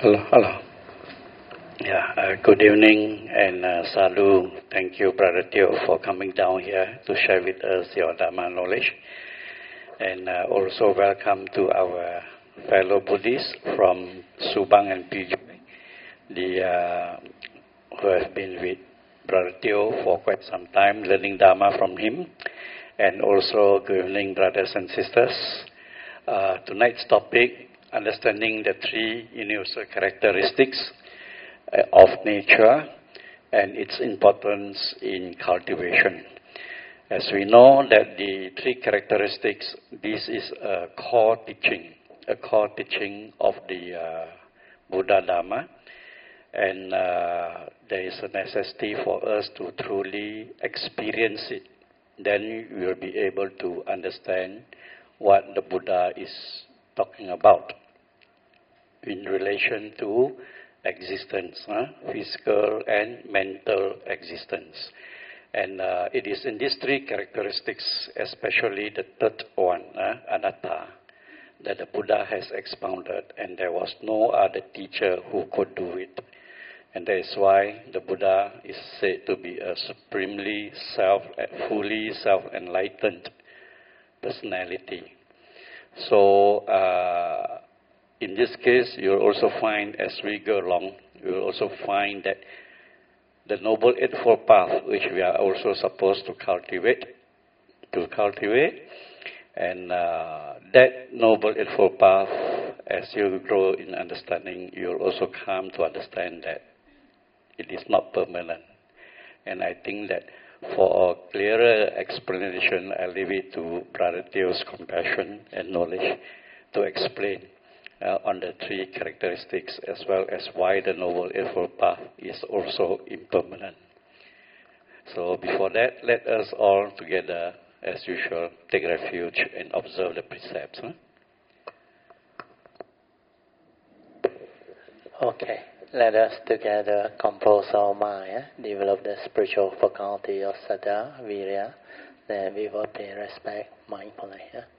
Hello, hello. Yeah, good evening and sadhu. Thank you, Brother Teo, for coming down here to share with us your Dharma knowledge. And also welcome to our fellow Buddhists from Subang and Piju, who have been with Brother Teo for quite some time, learning Dharma from him. And also good evening, brothers and sisters. Tonight's topic, understanding the three universal characteristics of nature and its importance in cultivation. As we know that the three characteristics, this is a core teaching of the Buddha Dharma, and there is a necessity for us to truly experience it. Then we will be able to understand what the Buddha is talking about in relation to existence, physical and mental existence. And it is in these three characteristics, especially the third one, anatta, that the Buddha has expounded, and there was no other teacher who could do it. And that is why the Buddha is said to be a supremely fully self-enlightened personality. So, in this case, you'll also find, as we go along, you'll also find that the Noble Eightfold Path, which we are also supposed to cultivate, and that Noble Eightfold Path, as you grow in understanding, you'll also come to understand that it is not permanent. And I think that for a clearer explanation, I leave it to Brother Teo's compassion and knowledge to explain on the three characteristics, as well as why the Noble Eightfold Path is also impermanent. So before that, let us all together, as usual, take refuge and observe the precepts. Okay, let us together compose our mind, develop the spiritual faculty of Saddha, Virya, then we will pay respect mindfully.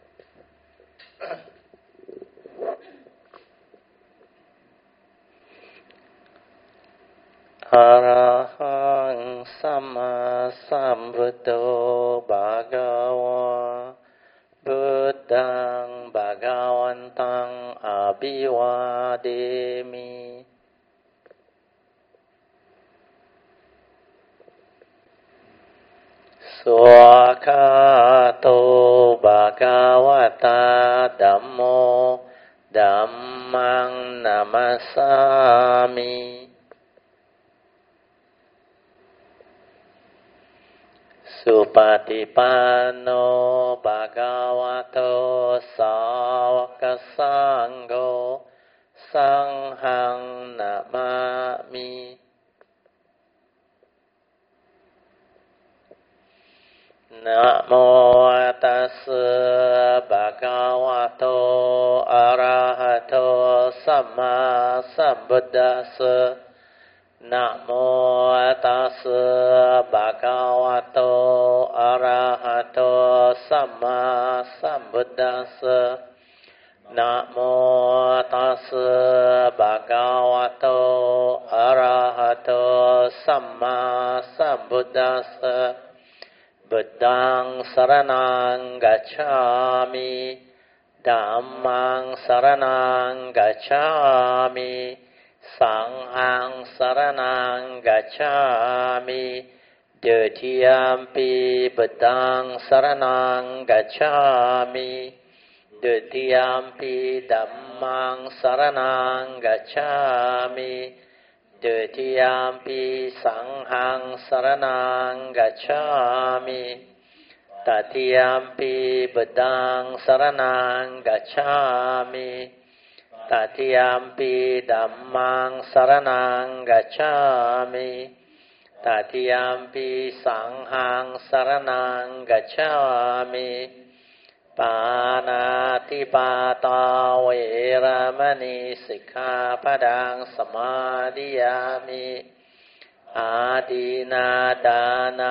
Arahang Samma Sambuddho Bhagava Buddhaṃ Bhagavantaṃ Abhivādemi. Swakato Bhagavata Dhammo Dhammaṃ Namasami. Supatipanno Bhagavato Sāvaka Sangho Sanghang Namami. Namo tassa Bhagavato Arahato Samma Sambuddhassa. Namo tassa Bhagavato Arahato Samma Sambuddhassa. Namo tassa Bhagavato Arahato Samma Sambuddhassa. Buddhaṃ Saraṇaṃ Gacchāmi. Dhammāṃ Saraṇaṃ Gacchāmi. Sanghaṃ Saraṇaṃ Gacchāmi. Dutiyampi Buddhaṃ Saraṇaṃ Gacchāmi. Dutiyampi Dhammaṃ Saraṇaṃ Gacchāmi. Dutiyampi Sanghaṃ Saraṇaṃ Gacchāmi. Tatiyampi Buddhaṃ Saraṇaṃ Gacchāmi. Tatiyampi Dhammaṃ Saraṇaṃ Gacchāmi. Tatiyampi Sanghaṃ Saraṇaṃ Gacchāmi. Pānātipātā Vēramani Sikkhapadāṃ Samādhiyāmi. Ādīnādānā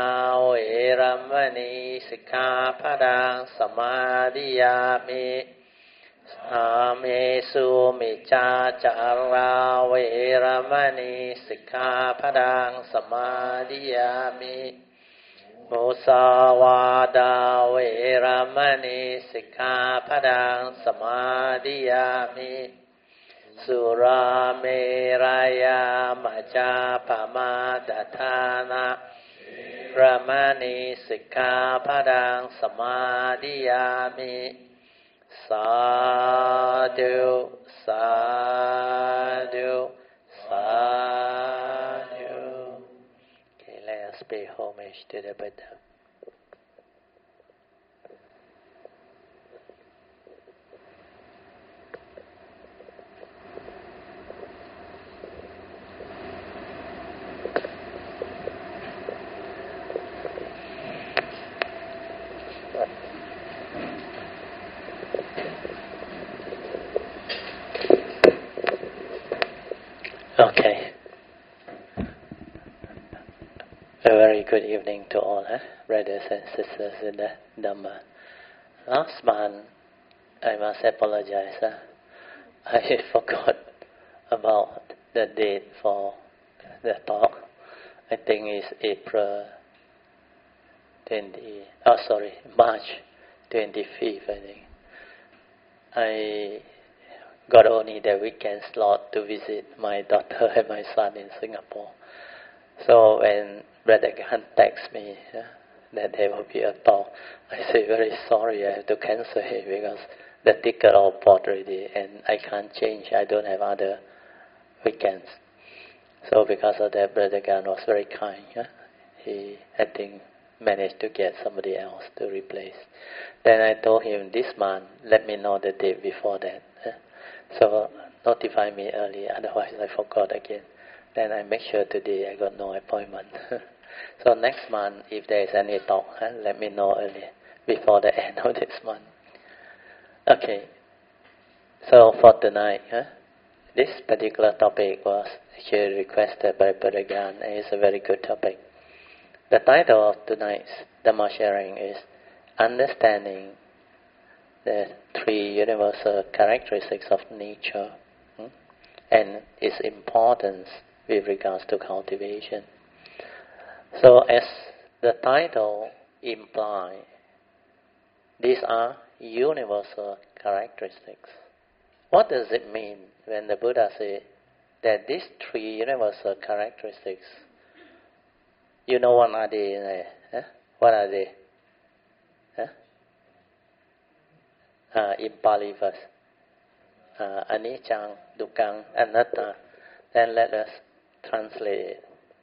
Vēramani Sikkhapadāṃ Samādhiyāmi. อามิสุมิจาจาราเวรมณีสิกขาปะดังสมาธิยามิมุสาวาดาเวรมณีสิกขาปะดังสมาธิยามิสุราเมรยามัจจาปมาดทานะรมณีสิกขาปะดังสมาธิยามิSadhu, sadhu, sadhu. Okay, let us pay homage to the Buddha. Okay. A very good evening to all, brothers and sisters in the Dhamma. Last month, I must apologize. I forgot about the date for the talk. I think it's March 25th, I think. I got only the weekend slot to visit my daughter and my son in Singapore. So when Brother Gan texts me that there will be a talk, I say very sorry, I have to cancel it because the ticket all bought already and I can't change. I don't have other weekends. So because of that, Brother Gan was very kind. He, I think, managed to get somebody else to replace. Then I told him this month, let me know the date before that. So notify me early, otherwise I forgot again. Then I make sure today I got no appointment. So next month, if there is any talk, let me know early, before the end of this month. Okay, so for tonight, this particular topic was actually requested by Brother Gan, and it's a very good topic. The title of tonight's Dhamma sharing is Understanding the Three Universal Characteristics of Nature and its importance with regards to cultivation. So as the title implies, these are universal characteristics. What does it mean when the Buddha says that these three universal characteristics, you know what are they? What are they? In Pali first. Anicca, Dukkha, Anatta. Then let us translate it.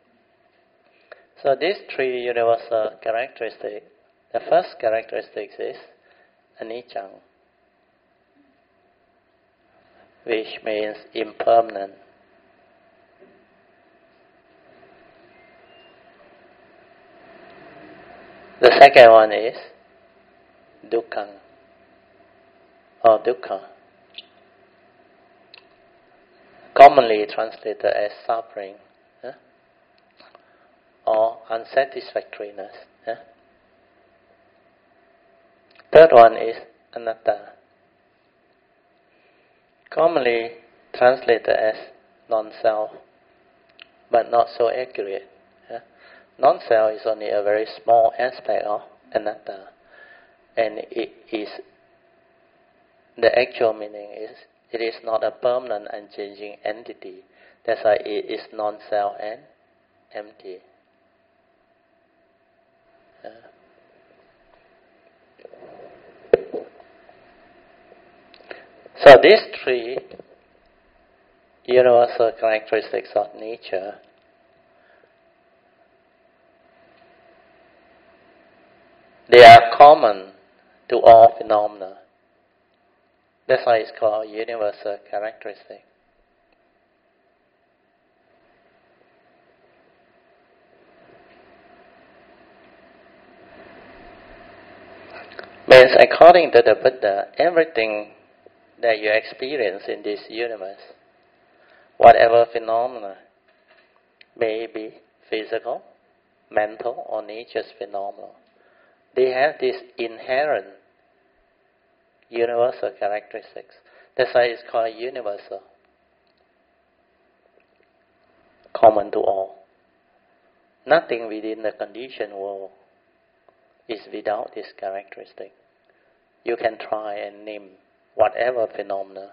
So these three universal characteristics, the first characteristic is Anicca, which means impermanent. The second one is Dukkha, or Dukkha, commonly translated as suffering or unsatisfactoriness. Third one is Anatta, commonly translated as non-self, but not so accurate. Non-self is only a very small aspect of Anatta, and it is the actual meaning is it is not a permanent and changing entity. That's why it is non-self and empty. So these three universal characteristics of nature they are common to all phenomena. That's why it's called universal characteristic. Means according to the Buddha, everything that you experience in this universe, whatever phenomena, may be physical, mental, or nature's phenomena, they have this inherent universal characteristics. That's why it's called universal, common to all. Nothing within the conditioned world is without this characteristic. You can try and name whatever phenomena.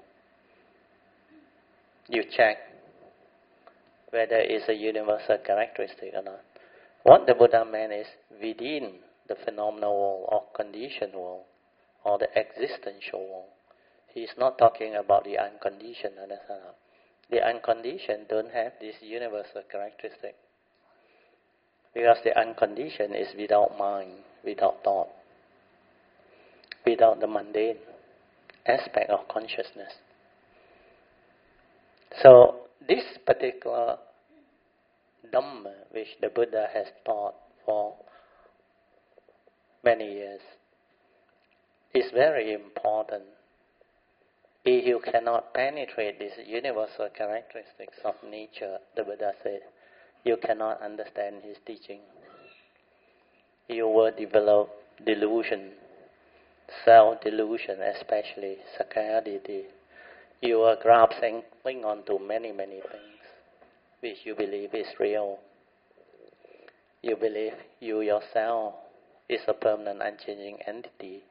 You check whether it's a universal characteristic or not. What the Buddha meant is within the phenomenal world or conditioned world or the existential world. He is not talking about the unconditioned. The unconditioned don't have this universal characteristic. Because the unconditioned is without mind, without thought, without the mundane aspect of consciousness. So this particular Dhamma, which the Buddha has taught for many years, is very important. If you cannot penetrate these universal characteristics of nature, the Buddha said, you cannot understand his teaching. You will develop delusion, self-delusion, especially sakkayaditthi. You will grasp and cling on to many, many things which you believe is real. You believe you yourself is a permanent, unchanging entity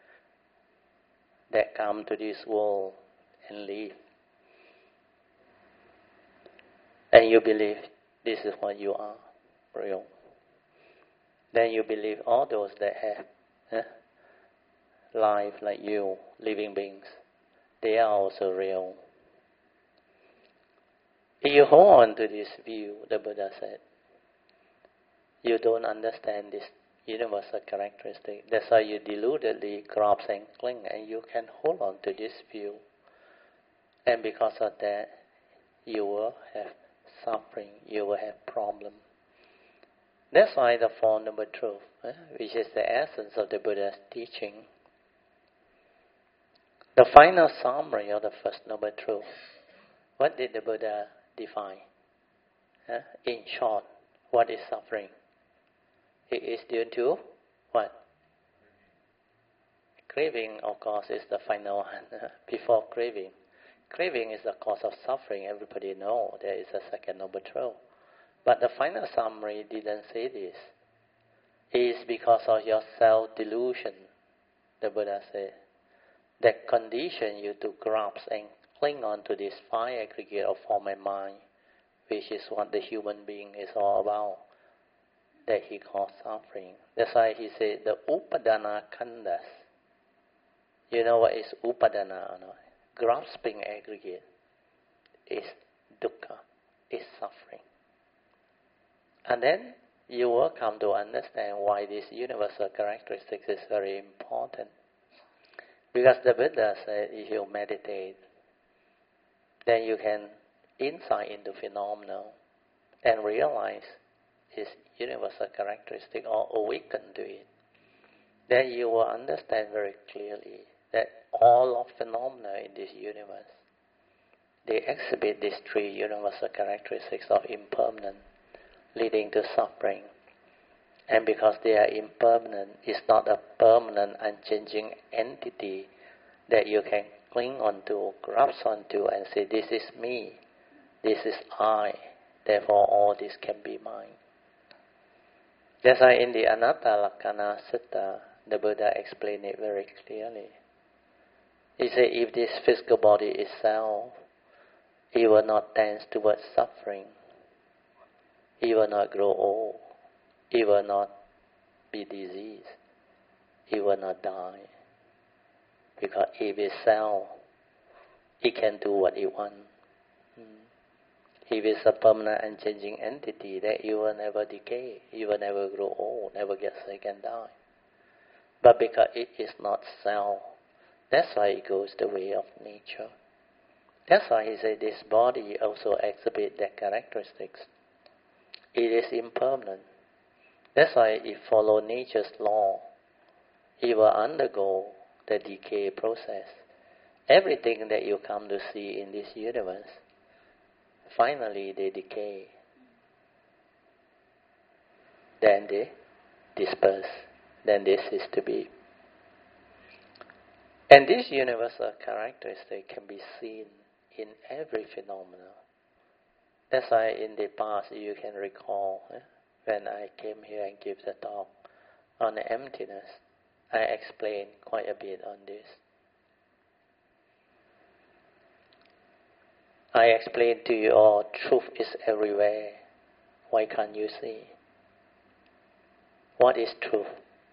that come to this world and live. And you believe this is what you are, real. Then you believe all those that have life like you, living beings, they are also real. If you hold on to this view, the Buddha said, you don't understand this universal characteristic. That's why you deludedly grasp and cling, and you can hold on to this view. And because of that, you will have suffering, you will have problem. That's why the Four Noble Truths, which is the essence of the Buddha's teaching, the final summary of the First Noble Truth, what did the Buddha define? In short, what is suffering? It is due to what? Craving, of course, is the final one. Before craving. Craving is the cause of suffering. Everybody knows there is a Second Noble Truth. But the final summary didn't say this. It is because of your self-delusion, the Buddha said, that condition you to grasp and cling on to this five aggregate of form and mind, which is what the human being is all about, that he calls suffering. That's why he said the upadana khandhas. You know what is upadana or not? Grasping aggregate is dukkha, is suffering. And then you will come to understand why this universal characteristic is very important. Because the Buddha said if you meditate, then you can insight into phenomena and realize its universal characteristic or awaken to it. Then you will understand very clearly that all of phenomena in this universe, they exhibit these three universal characteristics of impermanence, leading to suffering. And because they are impermanent, it's not a permanent, unchanging entity that you can cling onto, grasp onto, and say, this is me, this is I, therefore all this can be mine. That's why in the Anatta Lakkhana Sutta, the Buddha explained it very clearly. He said, if this physical body is self, it will not tend towards suffering. It will not grow old. It will not be diseased. It will not die. Because if it's self, it can do what it wants. If it's a permanent and changing entity, that it will never decay. It will never grow old, never get sick and die. But because it is not self, that's why it goes the way of nature. That's why he said this body also exhibits that characteristics. It is impermanent. That's why it follows nature's law. It will undergo the decay process. Everything that you come to see in this universe, finally they decay. Then they disperse. Then they cease to be. And this universal characteristic can be seen in every phenomenon. That's why in the past you can recall when I came here and gave the talk on the emptiness, I explained quite a bit on this. I explained to you all, truth is everywhere. Why can't you see? What is truth?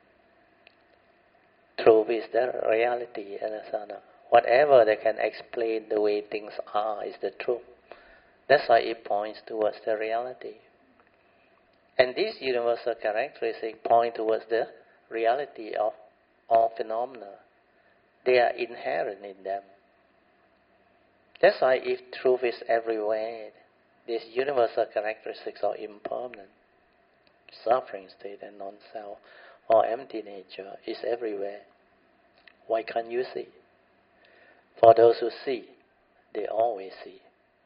Truth is the reality, understand? Whatever that can explain the way things are is the truth. That's why it points towards the reality. And these universal characteristics point towards the reality of all phenomena. They are inherent in them. That's why if truth is everywhere, these universal characteristics of impermanent, suffering state and non-self, or empty nature is everywhere. Why can't you see? For those who see, they always see.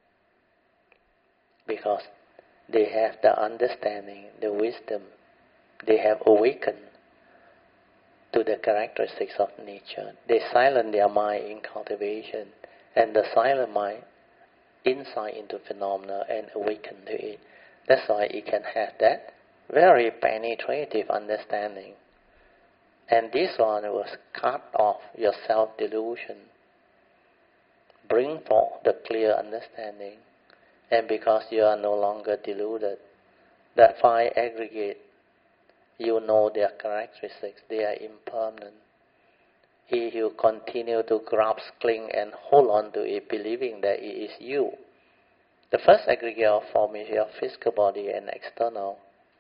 Because they have the understanding, the wisdom, they have awakened to the characteristics of nature. They silence their mind in cultivation, and the silent mind insight into phenomena and awaken to it. That's why it can have that very penetrative understanding. And this one was cut off your self-delusion, bring forth the clear understanding. And because you are no longer deluded, that five aggregate, you know their characteristics, they are impermanent. If you continue to grasp, cling and hold on to it, believing that it is you, the first aggregate of form is your physical body and external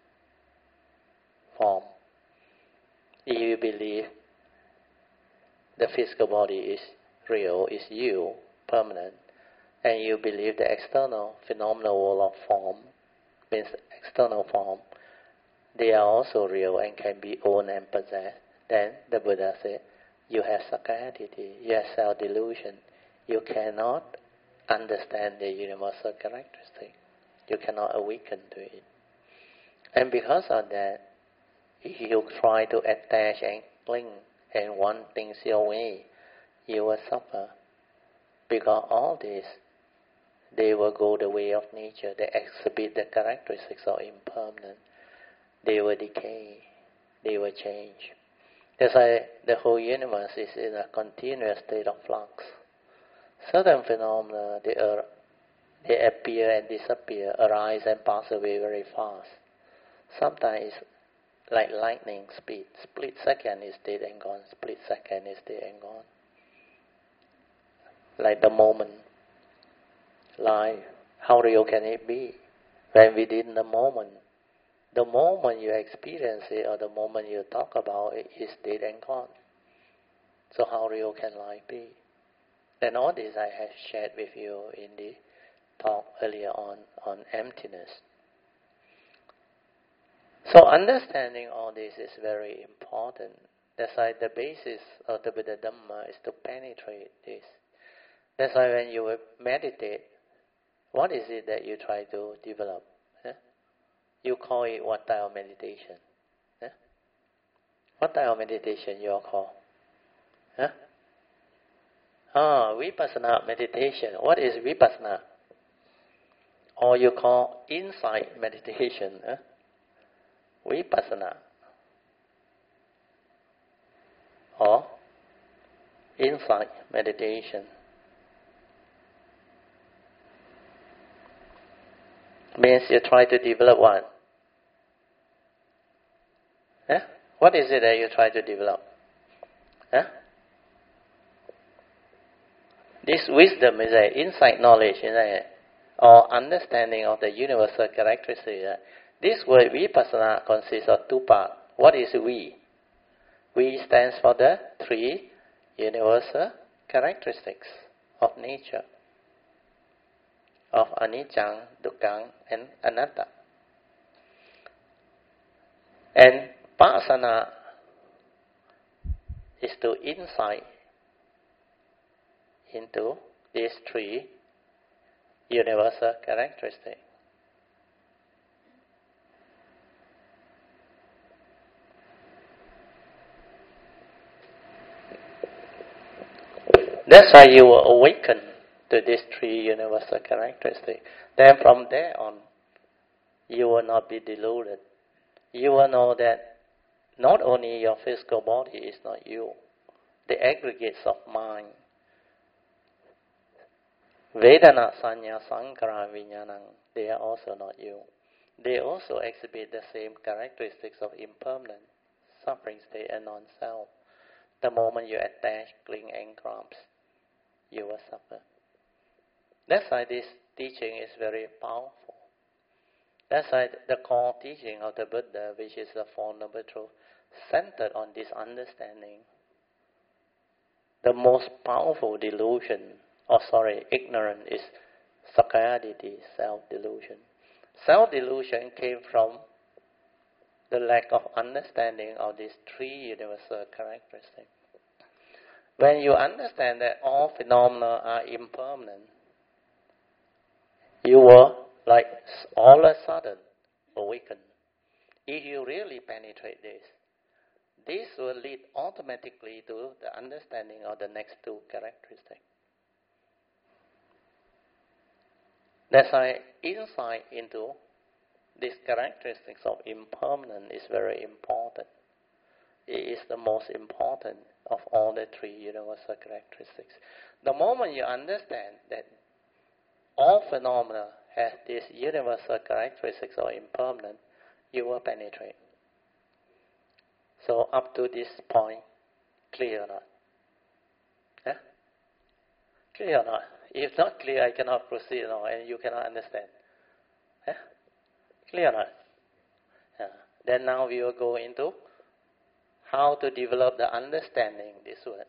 form. If you believe the physical body is real, is you, permanent, and you believe the external phenomenal world of form, means external form, they are also real and can be owned and possessed, then the Buddha said, you have sakkayaditthi, you have self-delusion. You cannot understand the universal characteristic. You cannot awaken to it. And because of that, if you try to attach and cling and want things your way, you will suffer. Because all this, they will go the way of nature. They exhibit the characteristics of impermanence. They will decay. They will change. That's why the whole universe is in a continuous state of flux. Certain phenomena, they appear and disappear, arise and pass away very fast. Sometimes it's like lightning speed. Split second is dead and gone. Split second is dead and gone. Like the moment. Life. How real can it be? When within the moment you experience it or the moment you talk about it is dead and gone. So how real can life be? And all this I have shared with you in the talk earlier on emptiness. So understanding all this is very important. That's why the basis of the Buddha Dhamma is to penetrate this. That's why when you meditate, what is it that you try to develop? You call it what type of meditation? What type of meditation you all call? Vipassana meditation. What is Vipassana? Or you call insight meditation? Vipassana. Or insight meditation. Means you try to develop one. What is it that you try to develop? This wisdom is an insight knowledge, or understanding of the universal characteristics. This word vipassana consists of two parts. What is we? We stands for the three universal characteristics of nature, of anicca, dukkha, and anatta. And pasana is to insight into these three universal characteristics. That's why you will awaken to these three universal characteristics. Then from there on, you will not be deluded. You will know that not only your physical body is not you, the aggregates of mind, Vedana, Sanya, Sankara, Vijnanam, they are also not you. They also exhibit the same characteristics of impermanence, suffering state, and non-self. The moment you attach, cling, and grasp, you will suffer. That's why this teaching is very powerful. That's why the core teaching of the Buddha, which is the Four Noble Truths, centered on this understanding. The most powerful delusion, ignorance, is Sakkayaditthi, self-delusion. Self-delusion came from the lack of understanding of these three universal characteristics. When you understand that all phenomena are impermanent, you will, like all of a sudden, awaken. If you really penetrate this will lead automatically to the understanding of the next two characteristics. That's why insight into these characteristics of impermanence is very important. It is the most important of all the three universal characteristics. The moment you understand that all phenomena have these universal characteristics of impermanence, you will penetrate. So up to this point, clear or not? Yeah? Clear or not? If not clear, I cannot proceed now, and you cannot understand. Yeah? Clear or not? Yeah. Then now we will go into how to develop the understanding, this word,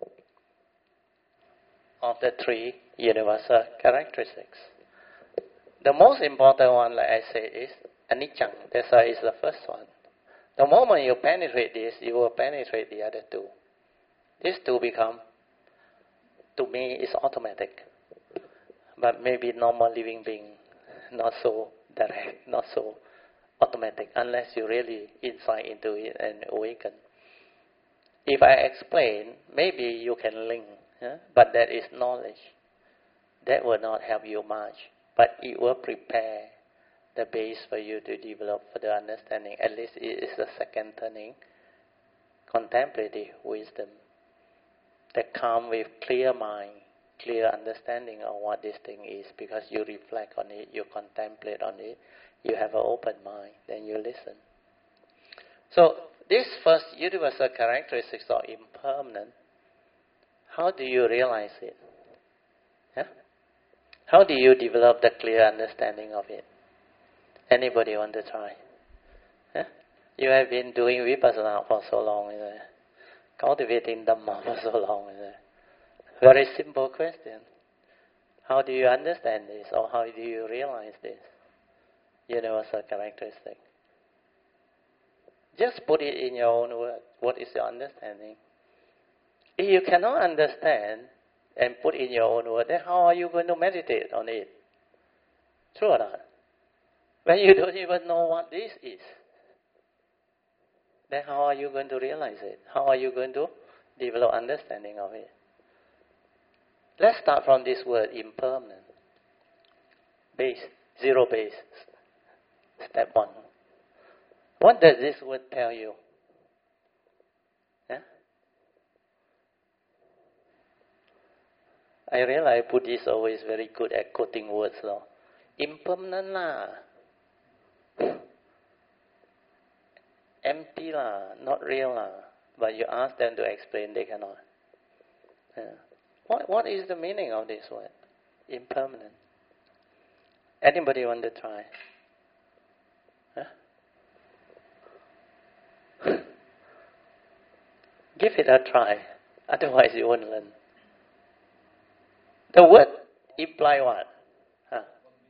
of the three universal characteristics. The most important one, like I said, is anicca. That's why it's the first one. The moment you penetrate this, you will penetrate the other two. These two become, to me, is automatic. But maybe normal living being, not so direct, not so automatic, unless you really insight into it and awaken. If I explain, maybe you can link, but that is knowledge. That will not help you much, but it will prepare the base for you to develop further understanding. At least it is the second turning, contemplative wisdom that comes with clear mind, clear understanding of what this thing is, because you reflect on it, you contemplate on it, you have an open mind, then you listen. So this first universal characteristics of impermanence, how do you realize it? Yeah? How do you develop the clear understanding of it? Anybody want to try? Yeah? You have been doing vipassana for so long, cultivating Dhamma for so long. Very simple question. How do you understand this, or how do you realize this universal characteristic? Just put it in your own words. What is your understanding? If you cannot understand and put in your own words, then how are you going to meditate on it? True or not? When you don't even know what this is, then how are you going to realize it? How are you going to develop understanding of it? Let's start from this word, impermanent. Base, zero base. Step one. What does this word tell you? Yeah? I realize Buddhists are always very good at quoting words. No? Impermanent lah. Empty lah, not real lah. But you ask them to explain, they cannot. Yeah. What is the meaning of this word? Impermanent. Anybody want to try? Huh? Give it a try. Otherwise you won't learn. The word imply what? Huh?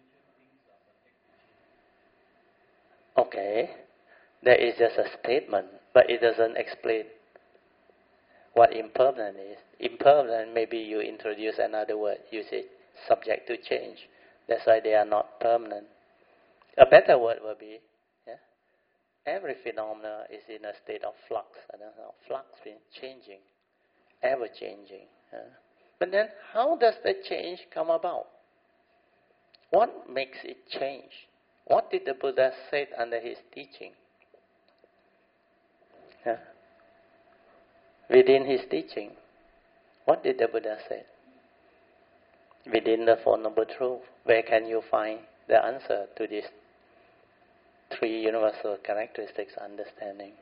Okay. That is just a statement, but it doesn't explain what impermanent is. Impermanent, maybe you introduce another word. You say subject to change. That's why they are not permanent. A better word would be, every phenomena is in a state of flux. Flux means changing, ever changing. But then how does the change come about? What makes it change? What did the Buddha say under his teaching? Yeah. Within his teaching, what did the Buddha say? Within the Four Noble Truths, where can you find the answer to these three universal characteristics understanding?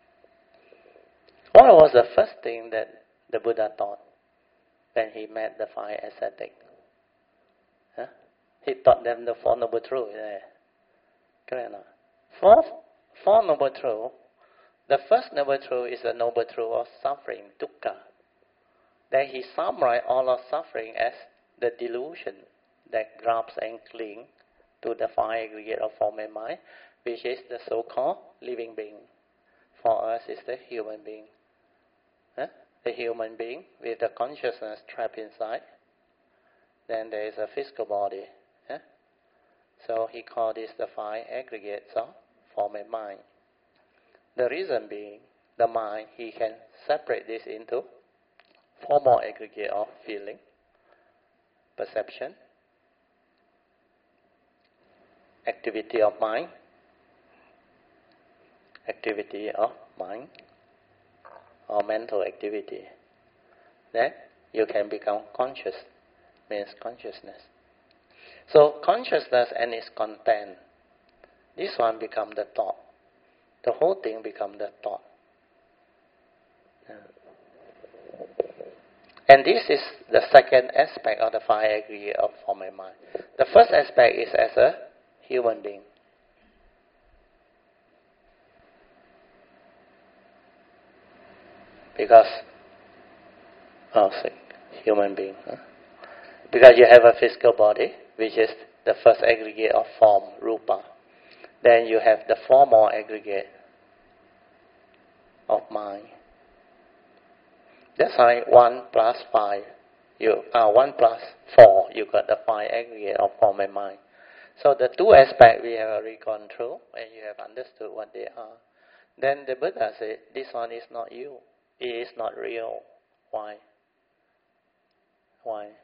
What was the first thing that the Buddha taught when he met the five ascetics? Huh? He taught them the Four Noble Truths. Yeah. Correct or not? Four Noble Truths. The first Noble Truth is the Noble Truth of suffering, dukkha. Then he summarized all of suffering as the delusion that grabs and clings to the five aggregate of form and mind, which is the so-called living being. For us, it's the human being. Huh? The human being with the consciousness trapped inside. Then there is a physical body. Huh? So he called this the five aggregates of form and mind. The reason being, the mind, he can separate this into four more aggregate of feeling, perception, activity of mind, or mental activity. Then you can become conscious, means consciousness. So consciousness and its content, this one become the thought. The whole thing become the thought. And this is the second aspect of the five aggregate of form and mind. The first aspect is as a human being. Because, human being. Because you have a physical body, which is the first aggregate of form, rupa. Then you have the four more aggregate of mind. That's why 1 plus 5, 1 plus 4, you got the five aggregate of form and mind. So the two aspects we have already gone through, and you have understood what they are. Then the Buddha said, this one is not you. It is not real. Why? Why?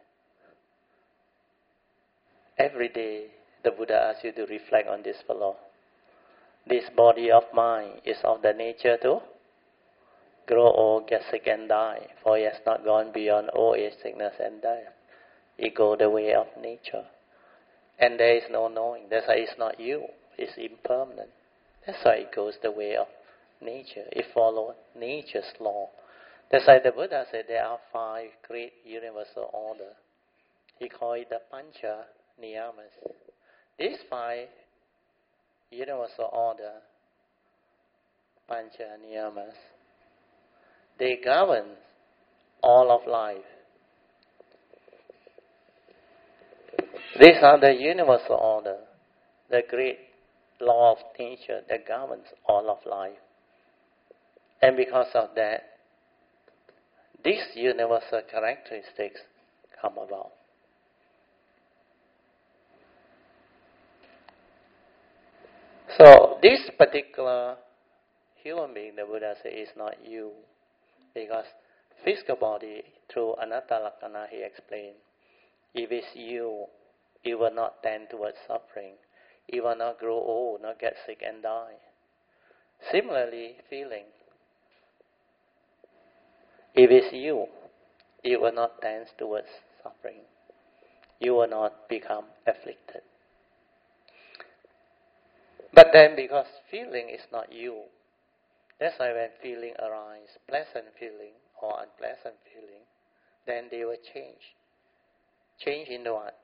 Every day, the Buddha asks you to reflect on this fellow. This body of mine is of the nature to grow old, get sick and die, for it has not gone beyond old age, sickness and death. It goes the way of nature. And there is no knowing. That's why it's not you. It's impermanent. That's why it goes the way of nature. It follows nature's law. That's why the Buddha said there are five great universal orders. He called it the Pancha Niyamas. These five universal orders, Pancha Niyamas, they govern all of life. These are the universal order, the great law of nature that governs all of life. And because of that, these universal characteristics come about. So this particular human being, the Buddha said, is not you. Because physical body, through Anatta Lakkhana, he explained, if it's you, it will not tend towards suffering. It will not grow old, not get sick and die. Similarly, feeling. If it's you, it will not tend towards suffering. You will not become afflicted. But then because feeling is not you, that's why when feeling arises, pleasant feeling or unpleasant feeling, then they will change. Change into what?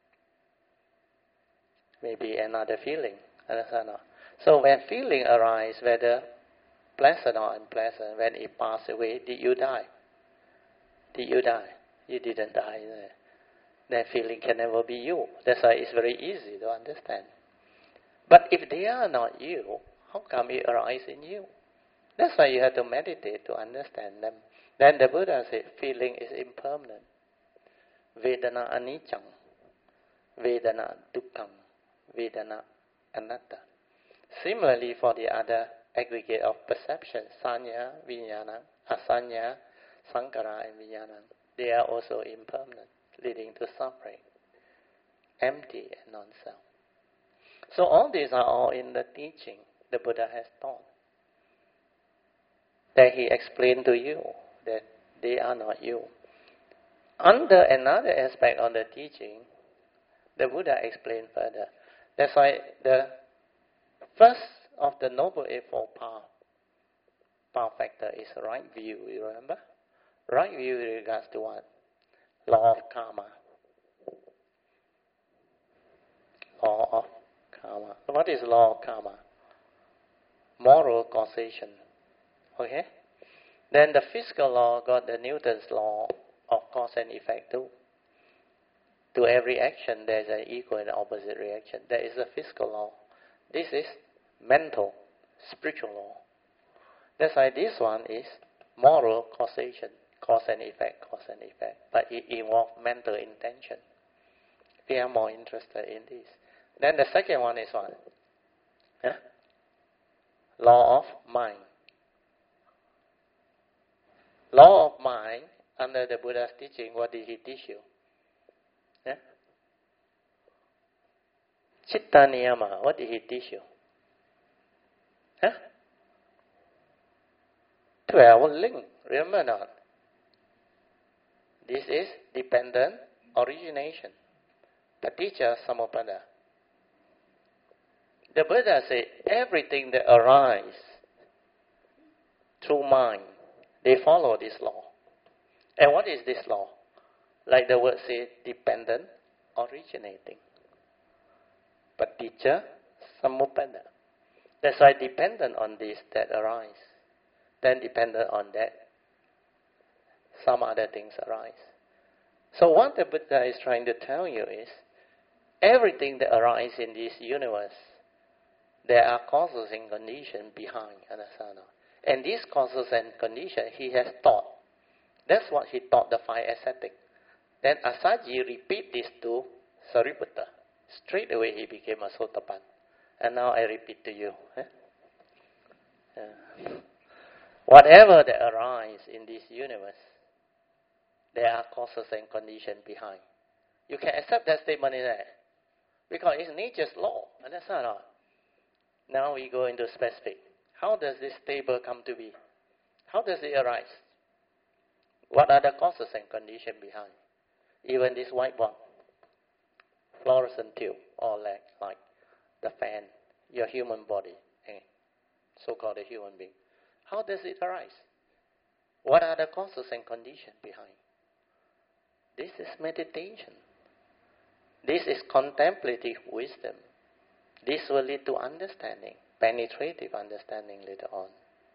Maybe another feeling. Understand? So when feeling arises, whether pleasant or unpleasant, when it passes away, did you die? Did you die? You didn't die. That feeling can never be you. That's why it's very easy to understand. But if they are not you, how come it arises in you? That's why you have to meditate to understand them. Then the Buddha said, feeling is impermanent. Vedana anicca, Vedana dukkha, Vedana anatta. Similarly, for the other aggregate of perception, sanya, vijnana, asanya, sankara, and vijnana, they are also impermanent, leading to suffering, empty and non-self. So all these are all in the teaching the Buddha has taught. That he explained to you that they are not you. Under another aspect of the teaching, the Buddha explained further. That's why the first of the Noble Eightfold Path factor is right view, you remember? Right view in regards to what? Law of karma. Law of karma. What is law of karma? Moral causation. Okay? Then the physical law got the Newton's law of cause and effect too. To every action there is an equal and opposite reaction. That is the physical law. This is mental, spiritual law. That's why this one is moral causation, cause and effect, cause and effect. But it involves mental intention. We are more interested in this. Then the second one is what? Huh? Law of mind. Law of mind, under the Buddha's teaching, what did he teach you? Yeah? Chitta niyama, what did he teach you? Huh? 12 link, remember not? This is dependent origination. Paticca Samuppada. The Buddha said everything that arises through mind, they follow this law. And what is this law? Like the word says, dependent originating. Paticca Samuppada. That's why dependent on this that arise. Then dependent on that, some other things arise. So what the Buddha is trying to tell you is, everything that arises in this universe, there are causes and conditions behind, understand? And these causes and conditions he has taught. That's what he taught the 5 ascetics. Then Assaji repeat this to Sariputta. Straight away he became a Sotapan. And now I repeat to you. Whatever that arises in this universe, there are causes and conditions behind. You can accept that statement in there. Because it's nature's law. Understand? Now we go into specific. How does this table come to be? How does it arise? What are the causes and conditions behind? Even this whiteboard, fluorescent tube, or like the fan, your human body, so-called a human being. How does it arise? What are the causes and conditions behind? This is meditation. This is contemplative wisdom. This will lead to understanding, penetrative understanding later on.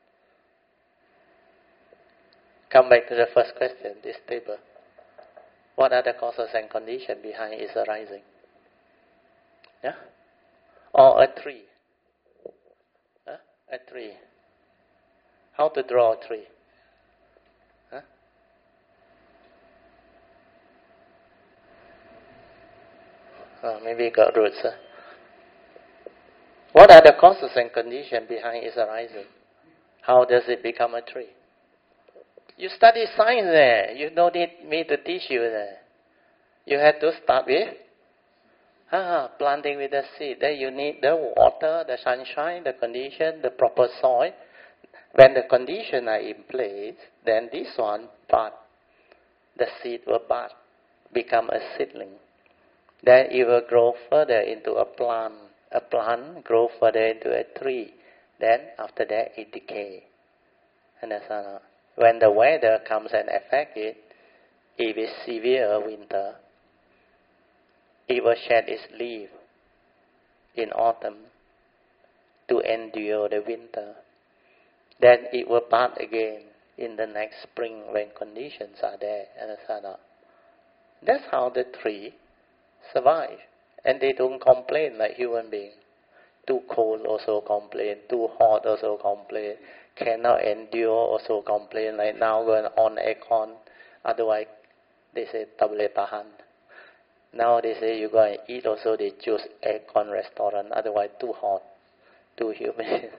Come back to the first question, this table. What are the causes and conditions behind its arising? Yeah? Or a tree. Huh? A tree. How to draw a tree? Huh? Maybe it got roots. Huh? What are the causes and conditions behind its arising? How does it become a tree? You study science there. You don't need me to teach you there. You have to start with planting with the seed. Then you need the water, the sunshine, the condition, the proper soil. When the conditions are in place, then this one bud. The seed will bud, become a seedling. Then it will grow further into a plant. A plant grow further into a tree. Then after that it decay. Understand? When the weather comes and affects it, if it's severe winter, it will shed its leaf in autumn to endure the winter. Then it will bud again in the next spring when conditions are there. Understand? That's how the tree survives. And they don't complain like human beings. Too cold also complain, too hot also complain, cannot endure also complain. Like now going on aircon, otherwise they say tablet tahan. Now they say you go and eat also, they choose aircon restaurant, otherwise too hot, too humid.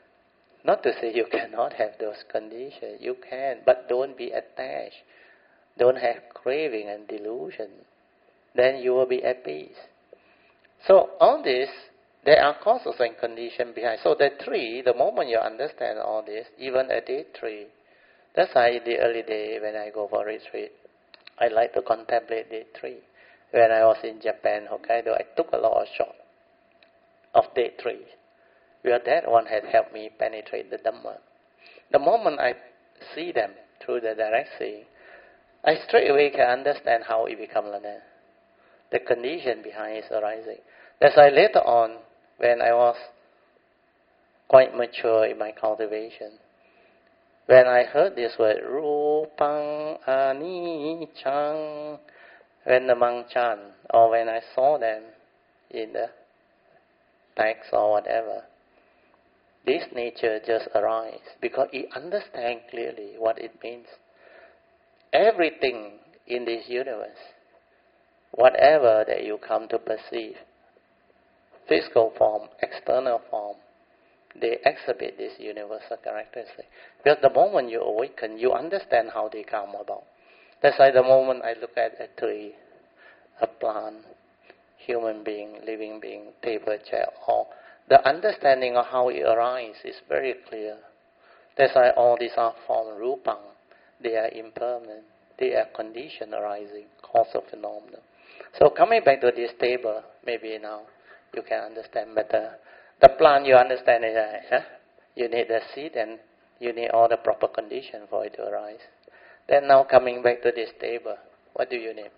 Not to say you cannot have those conditions, you can, but don't be attached. don't have craving and delusion, then you will be at peace. So all this, there are causes and conditions behind. So the tree, the moment you understand all this, even a date tree, that's why in the early day when I go for retreat, I like to contemplate date tree. When I was in Japan, Hokkaido, I took a lot of shots of date tree. Because that one had helped me penetrate the Dhamma. The moment I see them through the direct seeing, I straight away can understand how it becomes like that. The condition behind its arising. That's why later on, when I was quite mature in my cultivation, when I heard this word, Rupang Anichang, when the monk chant, or when I saw them in the text or whatever, this nature just arises because he understands clearly what it means. Everything in this universe, whatever that you come to perceive, physical form, external form, they exhibit this universal characteristic. Because the moment you awaken, you understand how they come about. That's why the moment I look at a tree, a plant, human being, living being, table, chair, or the understanding of how it arises is very clear. That's why all these are form rupang. They are impermanent. They are condition arising, causal phenomena. So coming back to this table, maybe now you can understand better. The plant you understand is you need the seed and you need all the proper condition for it to arise. Then now coming back to this table, what do you need?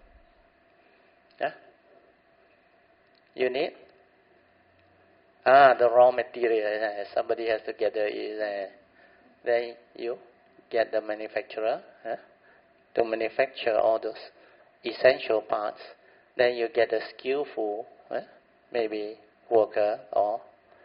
You need the raw material. Somebody has to gather it. Then you get the manufacturer to manufacture all those essential parts. Then you get a skillful, maybe worker, or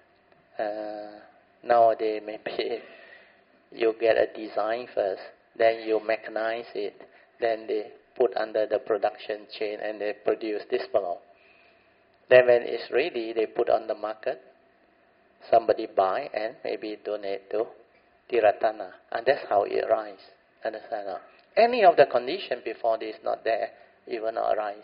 nowadays maybe you get a design first. Then you mechanize it. Then they put under the production chain and they produce this below. Then when it's ready, they put on the market. Somebody buy and maybe donate to Tiratana. And that's how it arises. Understand? Any of the condition before this not there, it will not arise.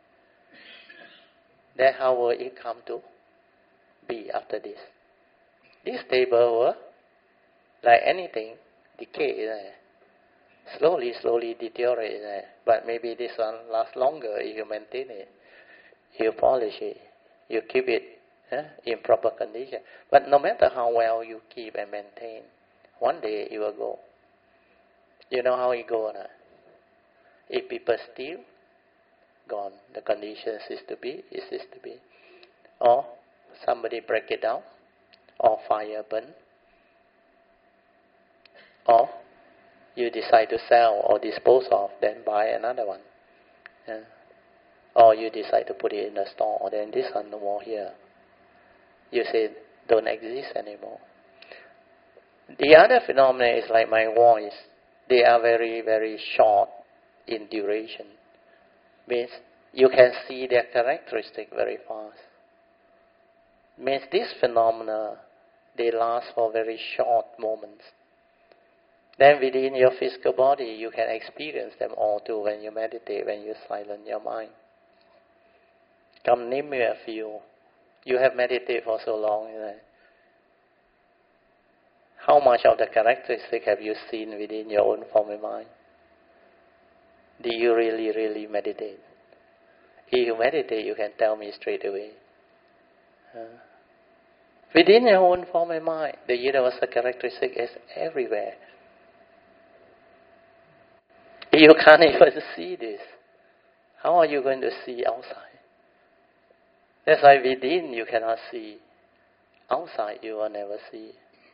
Then how will it come to be after this? This table will, like anything, decay. Slowly deteriorate. But maybe this one lasts longer if you maintain it. You polish it. You keep it in proper condition. But no matter how well you keep and maintain, one day it will go. You know how it goes? If people steal, gone. The condition cease to be, it ceases to be. Or somebody break it down, or fire burn, or you decide to sell or dispose of, then buy another one. Or you decide to put it in the store, then this one no more here. You say don't exist anymore. The other phenomenon is like my voice. They are very, very short in duration. Means you can see their characteristic very fast. Means this phenomena, they last for very short moments. Then within your physical body, you can experience them all too when you meditate, when you silence your mind. Come near feel. You have meditated for so long. How much of the characteristic have you seen within your own form and mind? Do you really, really meditate? If you meditate, you can tell me straight away. Within your own form and mind, the universal characteristic is everywhere. You can't even see this. How are you going to see outside? That's why within you cannot see. Outside you will never see.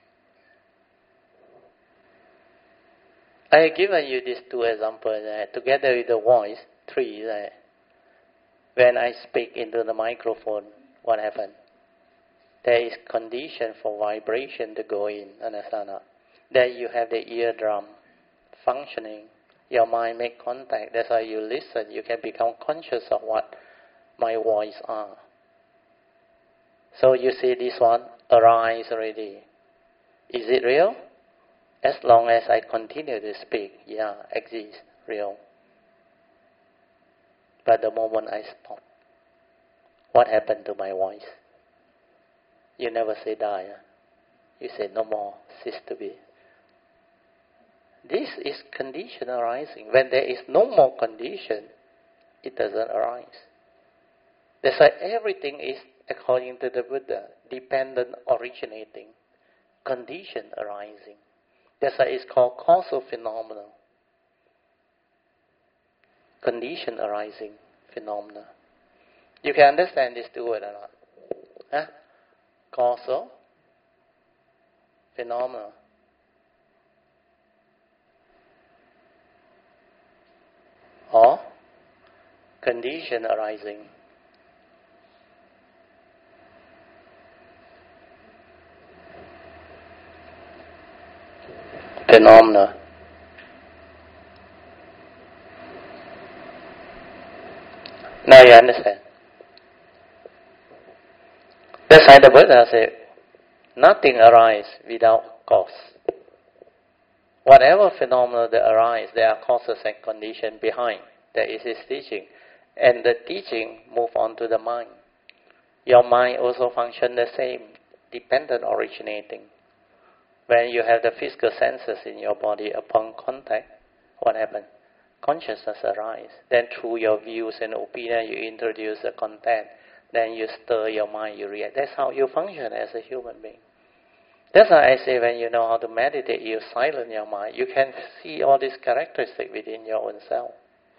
I have given you these two examples together with the voice, three. When I speak into the microphone, what happens? There is condition for vibration to go in, understand? Then you have the eardrum functioning. Your mind make contact. That's why you listen. You can become conscious of what my voice are. So you see this one arise already. Is it real? As long as I continue to speak, exists, real. But the moment I stop, what happened to my voice? You never say die. Huh? You say no more, cease to be. This is condition arising. When there is no more condition, it doesn't arise. That's why everything is, according to the Buddha, dependent originating, condition arising. That's why it's called causal phenomena. Condition arising phenomena. You can understand these two words or not? Huh? Causal phenomena. Or condition arising. Phenomena. Now you understand. That's why the Buddha said, nothing arises without cause. Whatever phenomena that arise, there are causes and conditions behind. That is his teaching. And the teaching move on to the mind. Your mind also functions the same, dependent originating. When you have the physical senses in your body upon contact, what happens? Consciousness arises. Then through your views and opinion, you introduce the content. Then you stir your mind, you react. That's how you function as a human being. That's why I say when you know how to meditate, you silence your mind. You can see all these characteristics within your own self.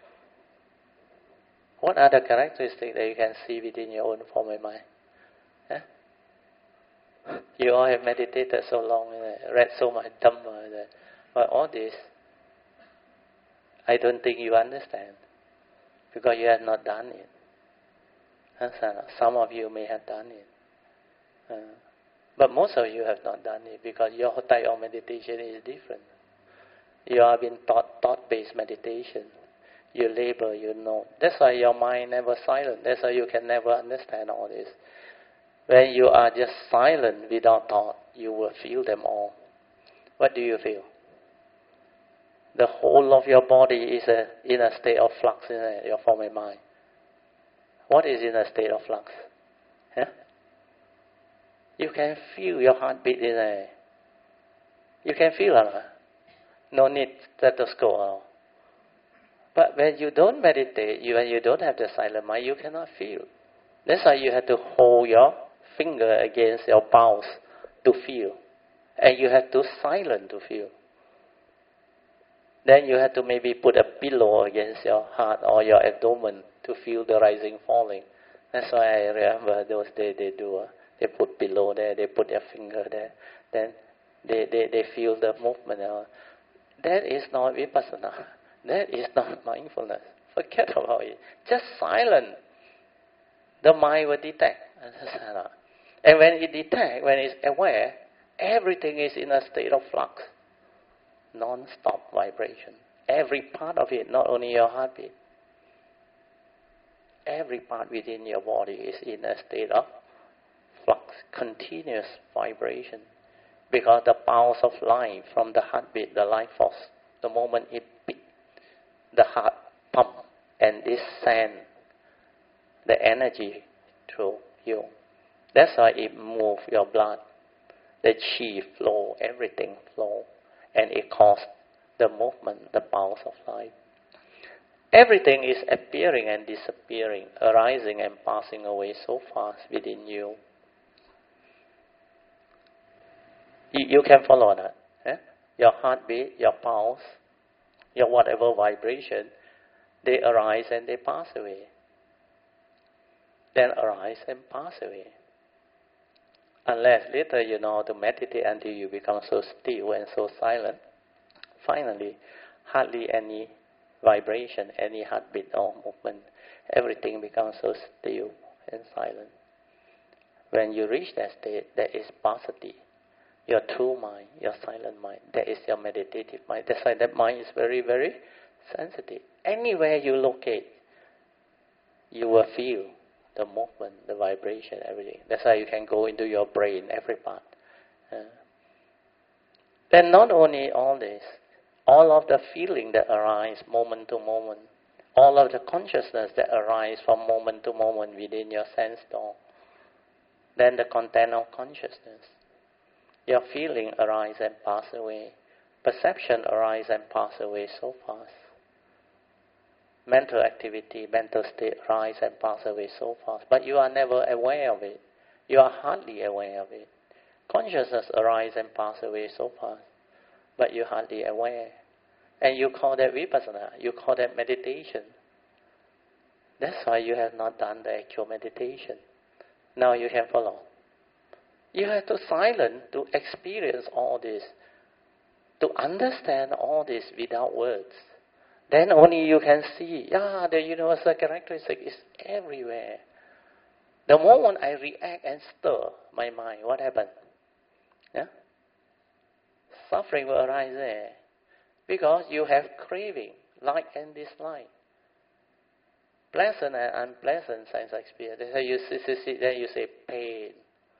What are the characteristics that you can see within your own form and mind? Huh? You all have meditated so long, read so much Dhamma, but all this, I don't think you understand, because you have not done it. Some of you may have done it. But most of you have not done it because your type of meditation is different. You have been taught thought-based meditation. You label, you know. That's why your mind never silent. That's why you can never understand all this. When you are just silent without thought, you will feel them all. What do you feel? The whole of your body is in a state of flux in your form and mind. What is in a state of flux? Yeah? You can feel your heartbeat in there. You can feel it. No need stethoscope at all. But when you don't meditate, when you don't have the silent mind, you cannot feel. That's why you have to hold your finger against your pulse to feel. And you have to silent to feel. Then you have to maybe put a pillow against your heart or your abdomen to feel the rising, falling. That's why I remember those days they do. They put pillow there, they put their finger there. Then they feel the movement. That is not vipassana. That is not mindfulness. Forget about it. Just silent. The mind will detect. And when it detects, when it's aware, everything is in a state of flux. Non-stop vibration. Every part of it, not only your heartbeat. Every part within your body is in a state of flux, continuous vibration. Because the pulse of life from the heartbeat, the life force, the moment it beats, the heart pump and this send the energy through you. That's why it moves your blood. The chi flow, everything flow. And it causes the movement, the pulse of life. Everything is appearing and disappearing, arising and passing away so fast within you. You can follow that. Eh? Your heartbeat, your pulse, your whatever vibration, they arise and they pass away. Then arise and pass away. Unless later you know how to meditate until you become so still and so silent, finally, hardly any vibration, any heartbeat or movement, everything becomes so still and silent. When you reach that state, that is passaddhi, your true mind, your silent mind. That is your meditative mind. That's why that mind is very, very sensitive. Anywhere you locate, you will feel the movement, the vibration, everything. That's why you can go into your brain, every part. Then not only all this, all of the feeling that arise moment to moment, all of the consciousness that arise from moment to moment within your sense door. Then the content of consciousness. Your feeling arise and pass away. Perception arise and pass away so fast. Mental activity, mental state arise and pass away so fast. But you are never aware of it. You are hardly aware of it. Consciousness arise and pass away so fast. But you're hardly aware. And you call that vipassana. You call that meditation. That's why you have not done the actual meditation. Now you can follow. You have to silence to experience all this, to understand all this without words. Then only you can see, the universal characteristic is everywhere. The moment I react and stir my mind, what happens? Yeah? Suffering will arise there. Because you have craving, like and dislike. Pleasant and unpleasant sense experience. That's why you see, then you say pain.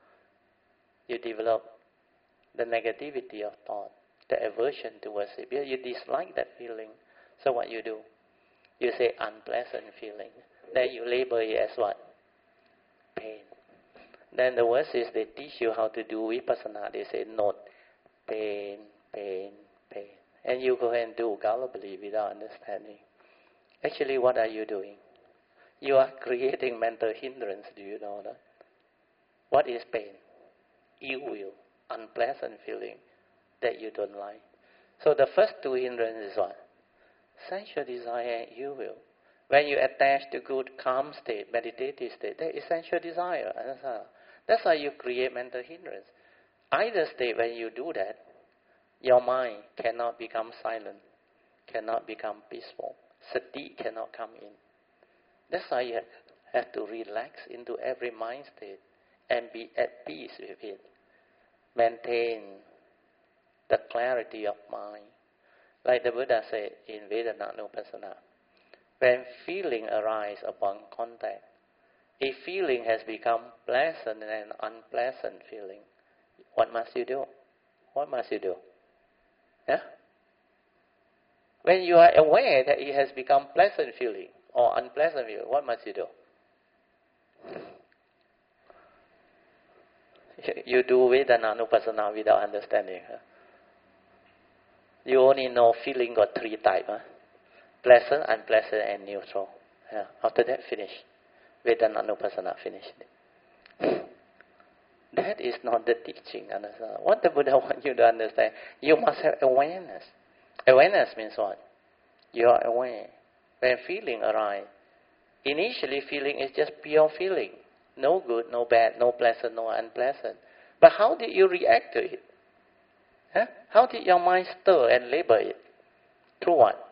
You develop the negativity of thought, the aversion towards it. Because you dislike that feeling. So what you do? You say unpleasant feeling. Then you label it as what? Pain. Then the worst is they teach you how to do vipassana. They say note, pain, pain, pain. And you go and do gullibly without understanding. Actually, what are you doing? You are creating mental hindrance. Do you know that? What is pain? Ill will, unpleasant feeling that you don't like. So the first two hindrances is what? Sensual desire and ill will. When you attach to good, calm state, meditative state, that is sensual desire. That's how you create mental hindrance. Either state, when you do that, your mind cannot become silent, cannot become peaceful. Sati cannot come in. That's why you have to relax into every mind state and be at peace with it. Maintain the clarity of mind. Like the Buddha said in Vedananupassana, when feeling arises upon contact, if feeling has become pleasant and unpleasant feeling, what must you do? What must you do? Yeah? When you are aware that it has become pleasant feeling or unpleasant feeling, what must you do? You do Vedananupassana without understanding. Huh? You only know feeling got three types. Huh? Pleasant, unpleasant, and neutral. Yeah. After that, finish. Vedananupassana, finish. That is not the teaching. Understand? What the Buddha wants you to understand, you must have awareness. Awareness means what? You are aware. When feeling arises, initially feeling is just pure feeling. No good, no bad, no pleasant, no unpleasant. But how did you react to it? Huh? How did your mind stir and label it? Through what?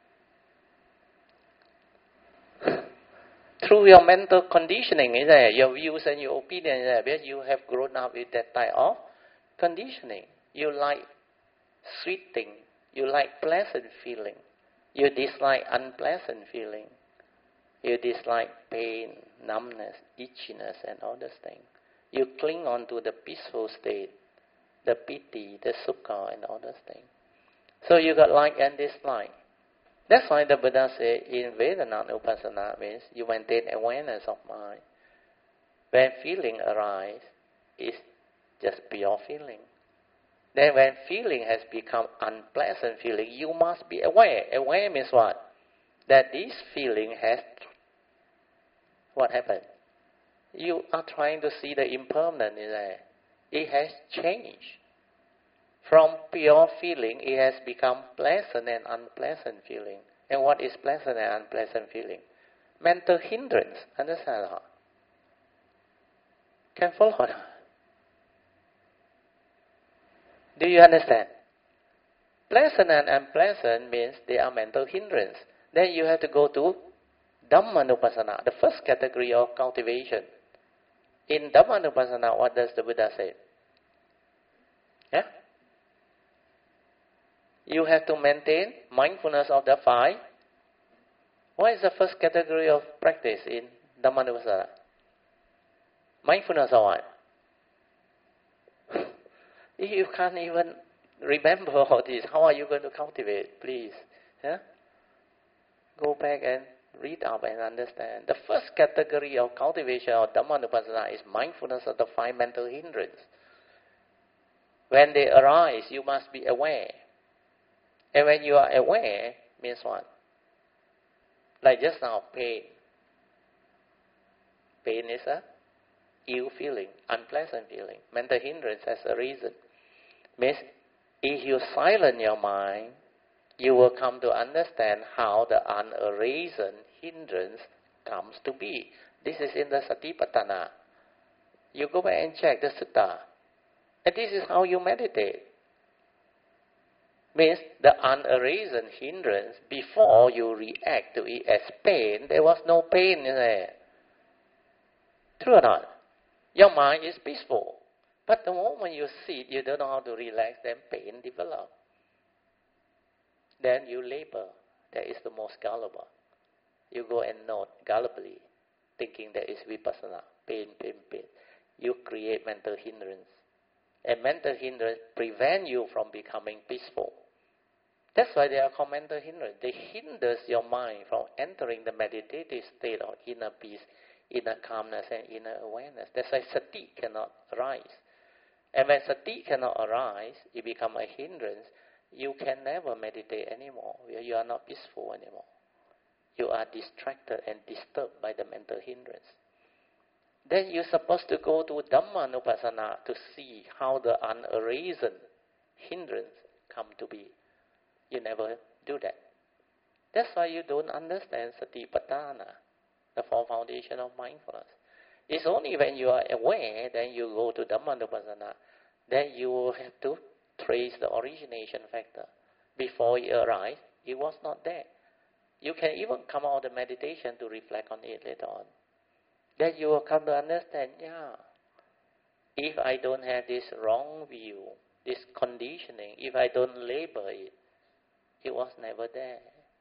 Through your mental conditioning, isn't it? Your views and your opinions, isn't it? Because you have grown up with that type of conditioning. You like sweet thing. You like pleasant feeling. You dislike unpleasant feeling. You dislike pain, numbness, itchiness, and all those things. You cling on to the peaceful state, the piti, the sukha, and all those things. So you got like and dislike. That's why the Buddha said in Vedananupassana means you maintain awareness of mind. When feeling arises, it's just pure feeling. Then when feeling has become unpleasant feeling, you must be aware. Aware means what? That this feeling has, what happened? You are trying to see the impermanent in there. It has changed. From pure feeling, it has become pleasant and unpleasant feeling. And what is pleasant and unpleasant feeling? Mental hindrance. Understand that? Can follow that? Do you understand? Pleasant and unpleasant means they are mental hindrance. Then you have to go to Dhammanupassana, the first category of cultivation. In Dhammanupassana, what does the Buddha say? Yeah? You have to maintain mindfulness of the five. What is the first category of practice in Dhammanupassana? Mindfulness of what? If you can't even remember all this, how are you going to cultivate? Please. Yeah? Go back and read up and understand. The first category of cultivation of Dhammanupassana is mindfulness of the 5 mental hindrances. When they arise, you must be aware. And when you are aware, means what? Like just now, pain. Pain is a ill feeling, unpleasant feeling. Mental hindrance has a reason. Means if you silence your mind, you will come to understand how the unarisen hindrance comes to be. This is in the Satipatthana. You go back and check the sutta. And this is how you meditate. Means the unarisen hindrance, before you react to it as pain, there was no pain in there. True or not? Your mind is peaceful. But the moment you sit, you don't know how to relax, then pain develops. Then you labor. That is the most gullible. You go and note gullibly, thinking that is vipassana. Pain, pain, pain. You create mental hindrance. And mental hindrance prevent you from becoming peaceful. That's why they are called mental hindrance. They hinders your mind from entering the meditative state of inner peace, inner calmness, and inner awareness. That's why sati cannot arise. And when sati cannot arise, it becomes a hindrance. You can never meditate anymore. You are not peaceful anymore. You are distracted and disturbed by the mental hindrance. Then you're supposed to go to Dhammanupassana to see how the unarisen hindrance come to be. You never do that. That's why you don't understand Satipatthana, the 4 foundation of mindfulness. It's only when you are aware, then you go to Dhammanupassana, then you will have to trace the origination factor. Before it arrives, it was not there. You can even come out of the meditation to reflect on it later on. Then you will come to understand, if I don't have this wrong view, this conditioning, if I don't label it, it was never there.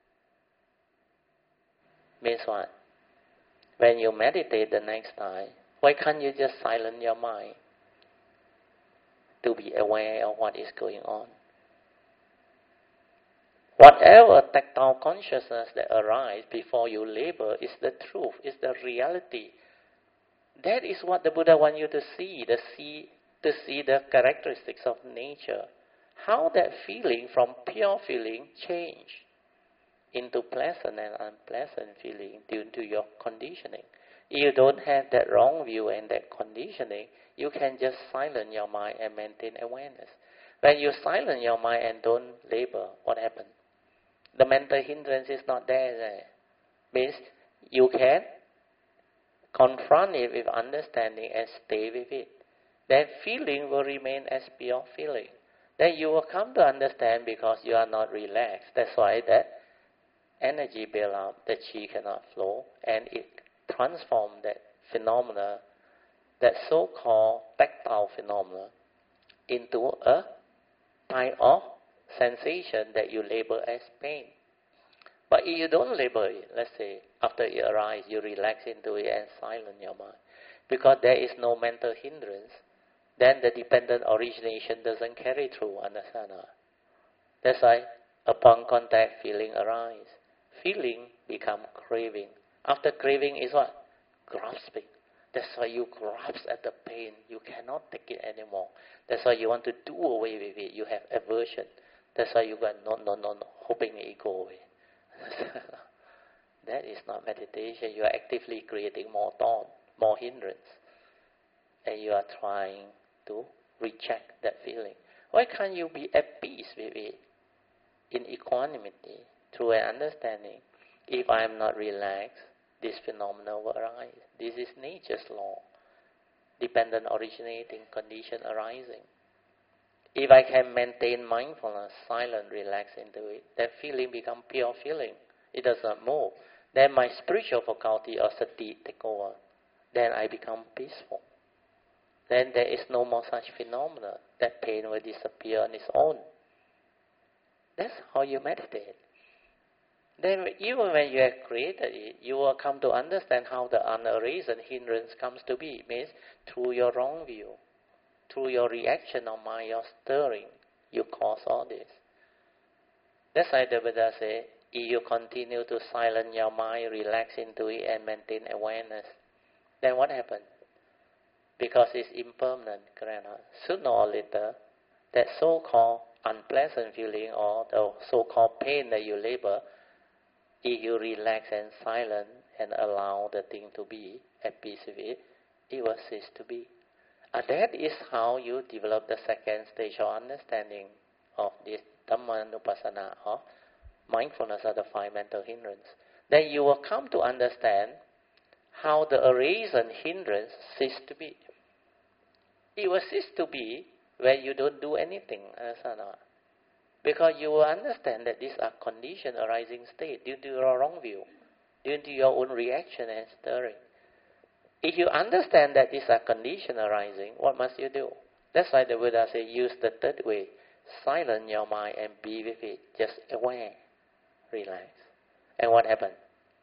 Means what? When you meditate the next time, why can't you just silence your mind to be aware of what is going on? Whatever tactile consciousness that arises before you labor is the truth, is the reality. That is what the Buddha wants you to see the characteristics of nature. How that feeling from pure feeling change into pleasant and unpleasant feeling due to your conditioning. If you don't have that wrong view and that conditioning, you can just silence your mind and maintain awareness. When you silence your mind and don't labor, what happens? The mental hindrance is not there. Means you can confront it with understanding and stay with it. Then feeling will remain as pure feeling. Then you will come to understand because you are not relaxed. That's why that energy build up, the chi cannot flow, and it transforms that phenomena, that so-called tactile phenomena, into a type of sensation that you label as pain. But if you don't label it, let's say, after it arises, you relax into it and silence your mind. Because there is no mental hindrance, then the dependent origination doesn't carry through, understand? That's why upon contact, feeling arises. Feeling become craving. After craving is what? Grasping. That's why you grasp at the pain. You cannot take it anymore. That's why you want to do away with it. You have aversion. That's why you go, no, hoping it go away. That is not meditation. You are actively creating more thought, more hindrance. And you are trying to reject that feeling. Why can't you be at peace with it? In equanimity, through an understanding. If I am not relaxed, this phenomena will arise. This is nature's law. Dependent originating, condition arising. If I can maintain mindfulness, silent, relax into it, that feeling becomes pure feeling. It does not move. Then my spiritual faculty or sati take over. Then I become peaceful. Then there is no more such phenomena. That pain will disappear on its own. That's how you meditate. Then even when you have created it, you will come to understand how the unarisen hindrance comes to be. It means through your wrong view, through your reaction of mind, your stirring, you cause all this. That's why the Buddha says, if you continue to silence your mind, relax into it, and maintain awareness, then what happens? Because it's impermanent, correct? Sooner or later, that so-called unpleasant feeling or the so-called pain that you labor, if you relax and silence and allow the thing to be at peace with it, it will cease to be. And that is how you develop the second stage of understanding of this Dhammanupassana or mindfulness of the five mental hindrances. Then you will come to understand how the arisen hindrance cease to be. It will cease to be when you don't do anything, understand or not? Because you will understand that these are conditioned arising state due to your wrong view, due to your own reaction and stirring. If you understand that these are conditioned arising, what must you do? That's why the Buddha says, use the third way. Silence your mind and be with it. Just aware. Relax. And what happened?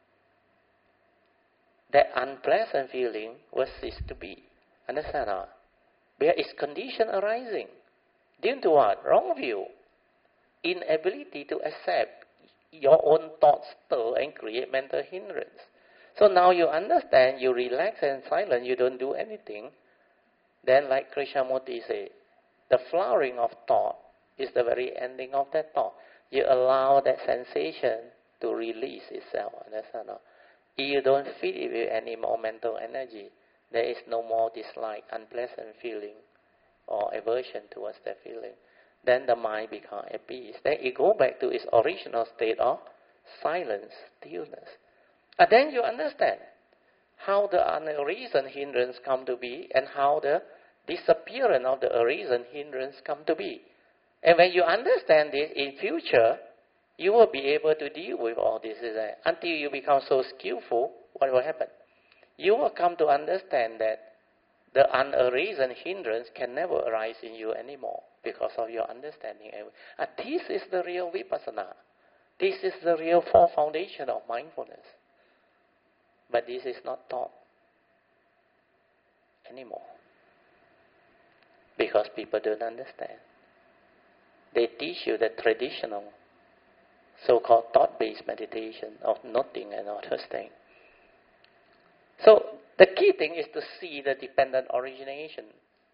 That unpleasant feeling will cease to be. Understand or not? Because it's condition arising. Due to what? Wrong view. Inability to accept your own thoughts stir and create mental hindrance. So now you understand, you relax and silent, you don't do anything. Then like Krishnamurti said, the flowering of thought is the very ending of that thought. You allow that sensation to release itself. Understand? If you don't feed it with any more mental energy, there is no more dislike, unpleasant feeling or aversion towards that feeling. Then the mind becomes at peace. Then it goes back to its original state of silence, stillness. And then you understand how the unarisen hindrance come to be and how the disappearance of the arisen hindrance come to be. And when you understand this, in future, you will be able to deal with all this. Until you become so skillful, what will happen? You will come to understand that the unarisen hindrance can never arise in you anymore because of your understanding. And this is the real vipassana. This is the real four foundation of mindfulness. But this is not taught anymore because people don't understand. They teach you the traditional so-called thought-based meditation of noting and all those things. So the key thing is to see the dependent origination.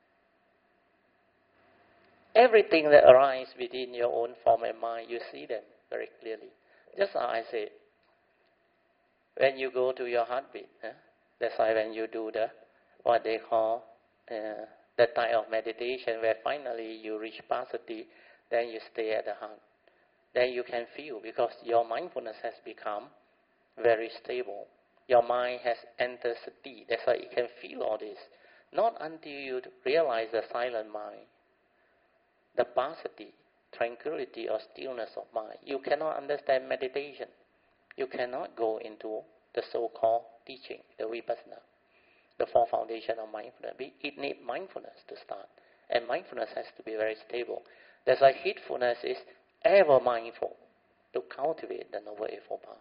Everything that arises within your own form and mind, you see them very clearly. Just as I said, when you go to your heartbeat, that's why when you do the what they call the type of meditation where finally you reach passaddhi, then you stay at the heart. Then you can feel because your mindfulness has become very stable. Your mind has entered sati. That's why you can feel all this. Not until you realize the silent mind, the passaddhi, tranquility or stillness of mind. You cannot understand meditation. You cannot go into the so-called teaching, the vipassana, the four foundation of mindfulness. It needs mindfulness to start. And mindfulness has to be very stable. That's why heedfulness is ever mindful to cultivate the Noble Eightfold Path.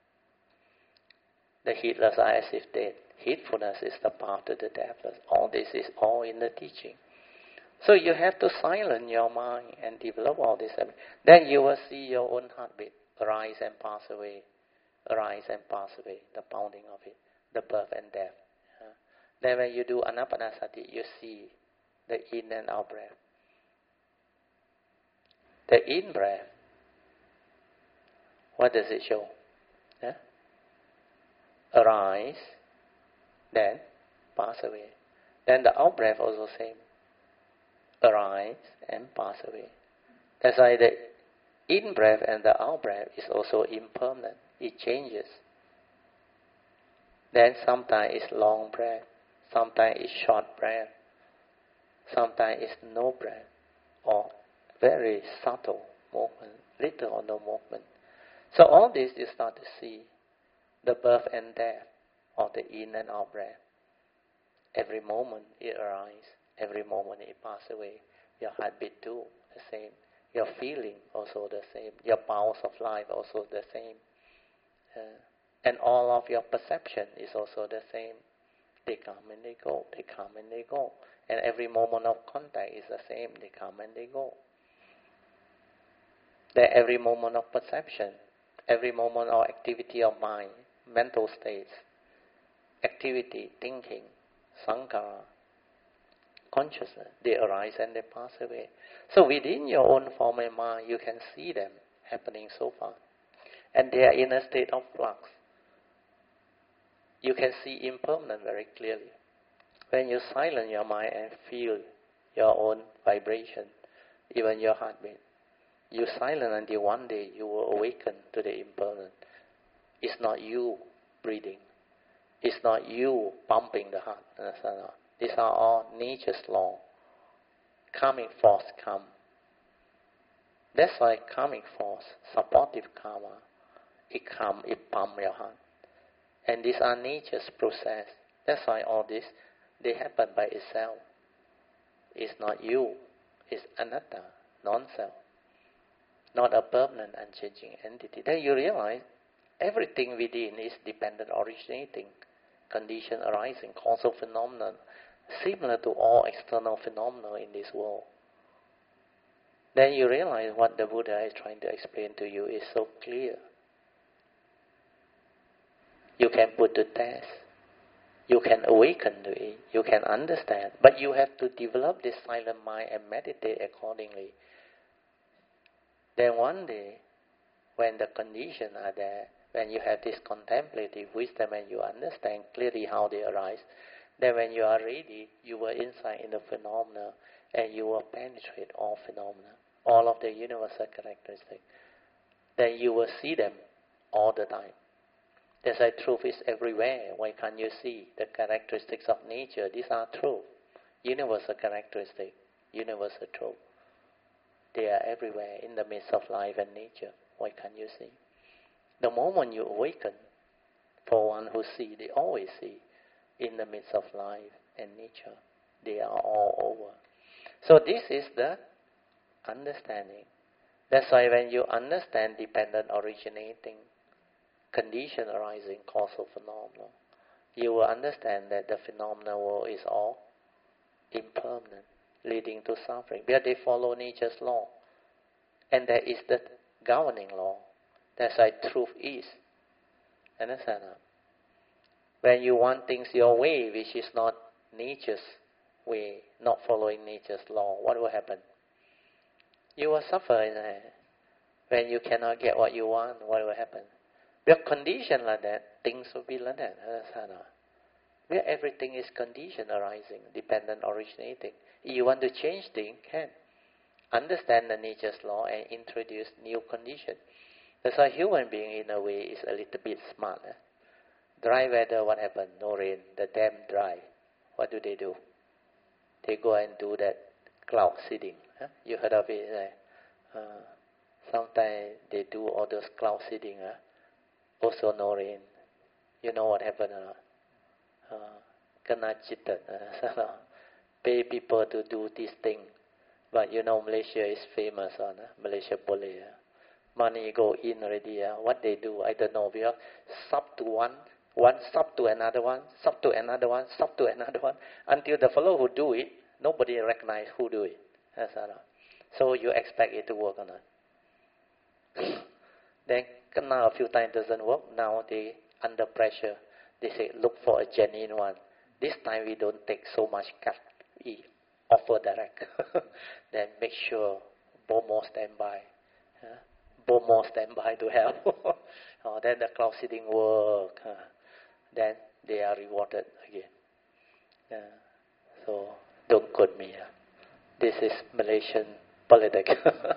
The heedless are as if dead. Heedfulness is the path to the deathless. All this is all in the teaching. So you have to silence your mind and develop all this. Then you will see your own heartbeat arise and pass away. Arise and pass away, the pounding of it, the birth and death. Then when you do anapanasati, you see the in and out breath. The in breath, what does it show? Arise, then pass away. Then the out breath also same. Arise and pass away. That's why the in breath and the out breath is also impermanent. It changes. Then sometimes it's long breath, sometimes it's short breath, sometimes it's no breath, or very subtle movement, little or no movement. So all this you start to see the birth and death of the in and out breath. Every moment it arises, every moment it passes away. Your heartbeat too, the same. Your feeling also the same. Your powers of life also the same. And all of your perception is also the same. They come and they go, they come and they go. And every moment of contact is the same. They come and they go. Then every moment of perception every moment or activity of mind, mental states, activity, thinking, sankhara, consciousness, they arise and they pass away. So within your own form and mind, you can see them happening so far. And they are in a state of flux. You can see impermanent very clearly. When you silence your mind and feel your own vibration, even your heartbeat, you silence until one day you will awaken to the impermanent. It's not you breathing. It's not you pumping the heart. These are all nature's law. Karmic force come. That's why karmic force, supportive karma, it come, it pump your heart. And these are nature's process. That's why all this, they happen by itself. It's not you. It's anatta, non-self. Not a permanent, unchanging entity. Then you realize everything within is dependent, originating, condition arising, causal phenomenon, similar to all external phenomena in this world. Then you realize what the Buddha is trying to explain to you is so clear. You can put to test. You can awaken to it. You can understand. But you have to develop this silent mind and meditate accordingly. Then one day, when the conditions are there, when you have this contemplative wisdom and you understand clearly how they arise, then when you are ready, you will insight in the phenomena and you will penetrate all phenomena, all of the universal characteristics. Then you will see them all the time. That's why truth is everywhere. Why can't you see the characteristics of nature? These are truth, universal characteristics, universal truth. They are everywhere in the midst of life and nature. Why can't you see? The moment you awaken, for one who see, they always see in the midst of life and nature. They are all over. So this is the understanding. That's why when you understand dependent originating, condition arising, causal phenomena, you will understand that the phenomena world is all impermanent, leading to suffering. Because they follow nature's law. And that is the governing law. That's why truth is. Understand? When you want things your way, which is not nature's way, not following nature's law, what will happen? You will suffer in there. When you cannot get what you want, what will happen? Where condition like that, things will be like that. Where everything is condition arising, dependent originating. If you want to change things, can. Understand the nature's law and introduce new condition. That's why human being in a way is a little bit smart. Dry weather, what happened? No rain. The dam dry. What do? They go and do that cloud seeding. You heard of it? Sometimes they do all those cloud seeding. Also no rain. You know what happened? Kena cheated. Pay people to do this thing. But you know Malaysia is famous on Malaysia Boleh. Money go in already. What they do, I don't know. Because sub to one sub to another one, sub to another one, sub to another one, until the fellow who do it, nobody recognize who do it. So you expect it to work or not? Then now a few times doesn't work. Now they under pressure. They say look for a genuine one. This time we don't take so much cut. We offer direct. Then make sure BOMO standby. BOMO standby to help. Then the cloud seeding work. Then they are rewarded again. So don't quote me. This is Malaysian politics.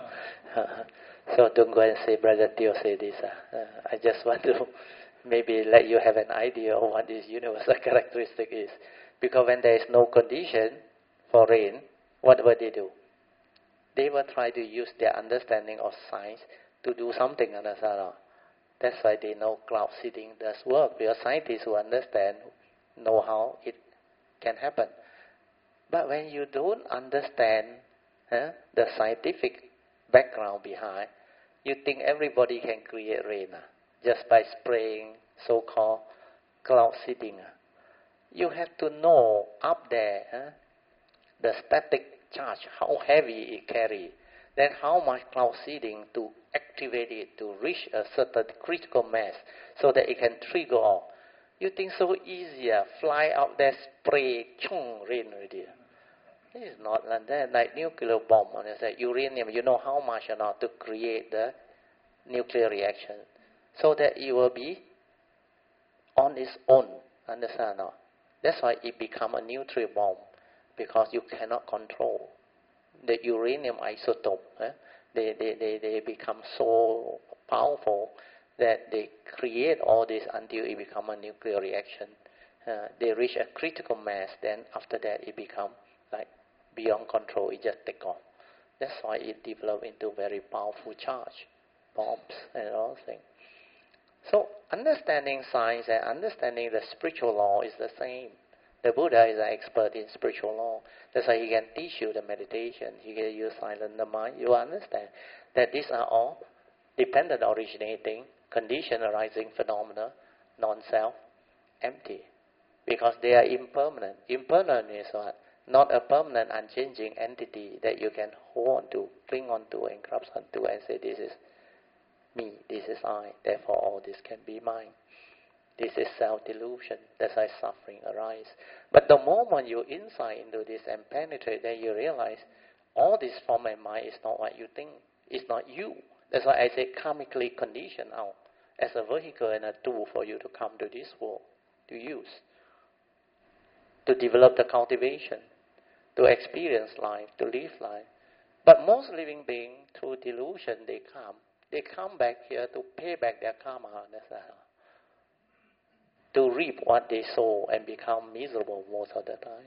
So don't go and say, Brother Teo say this. I just want to maybe let you have an idea of what this universal characteristic is. Because when there is no condition for rain, what will they do? They will try to use their understanding of science to do something. That's why they know cloud seeding does work. Because scientists who understand know how it can happen. But when you don't understand the scientific background behind, you think everybody can create rain just by spraying so-called cloud seeding. You have to know up there the static charge, how heavy it carries. then how much cloud seeding to activate it to reach a certain critical mass so that it can trigger off. You think so easier, fly out there, spray, chung, rain already. It is not like that, like nuclear bomb. And it's like uranium, you know how much or not to create the nuclear reaction so that it will be on its own. Understand or not? That's why it become a nuclear bomb, because you cannot control the uranium isotope. They become so powerful that they create all this until it become a nuclear reaction. They reach a critical mass, then after that it become like beyond control, it just take off. That's why it develop into very powerful charge, bombs and all things. So understanding science and understanding the spiritual law is the same. The Buddha is an expert in spiritual law. That's why he can teach you the meditation. He can use silent the mind. You understand that these are all dependent originating, condition arising phenomena, non-self, empty. Because they are impermanent. Impermanent is what? Not a permanent, unchanging entity that you can hold on to, cling on to, and grasp onto and say, this is me, this is I, therefore all this can be mine. This is self-delusion. That's why suffering arises. But the moment you insight into this and penetrate, then you realize all this form and mind is not what you think. It's not you. That's why I say karmically conditioned out as a vehicle and a tool for you to come to this world, to use, to develop the cultivation, to experience life, to live life. But most living beings, through delusion, they come back here to pay back their karma. That's to reap what they sow and become miserable most of the time.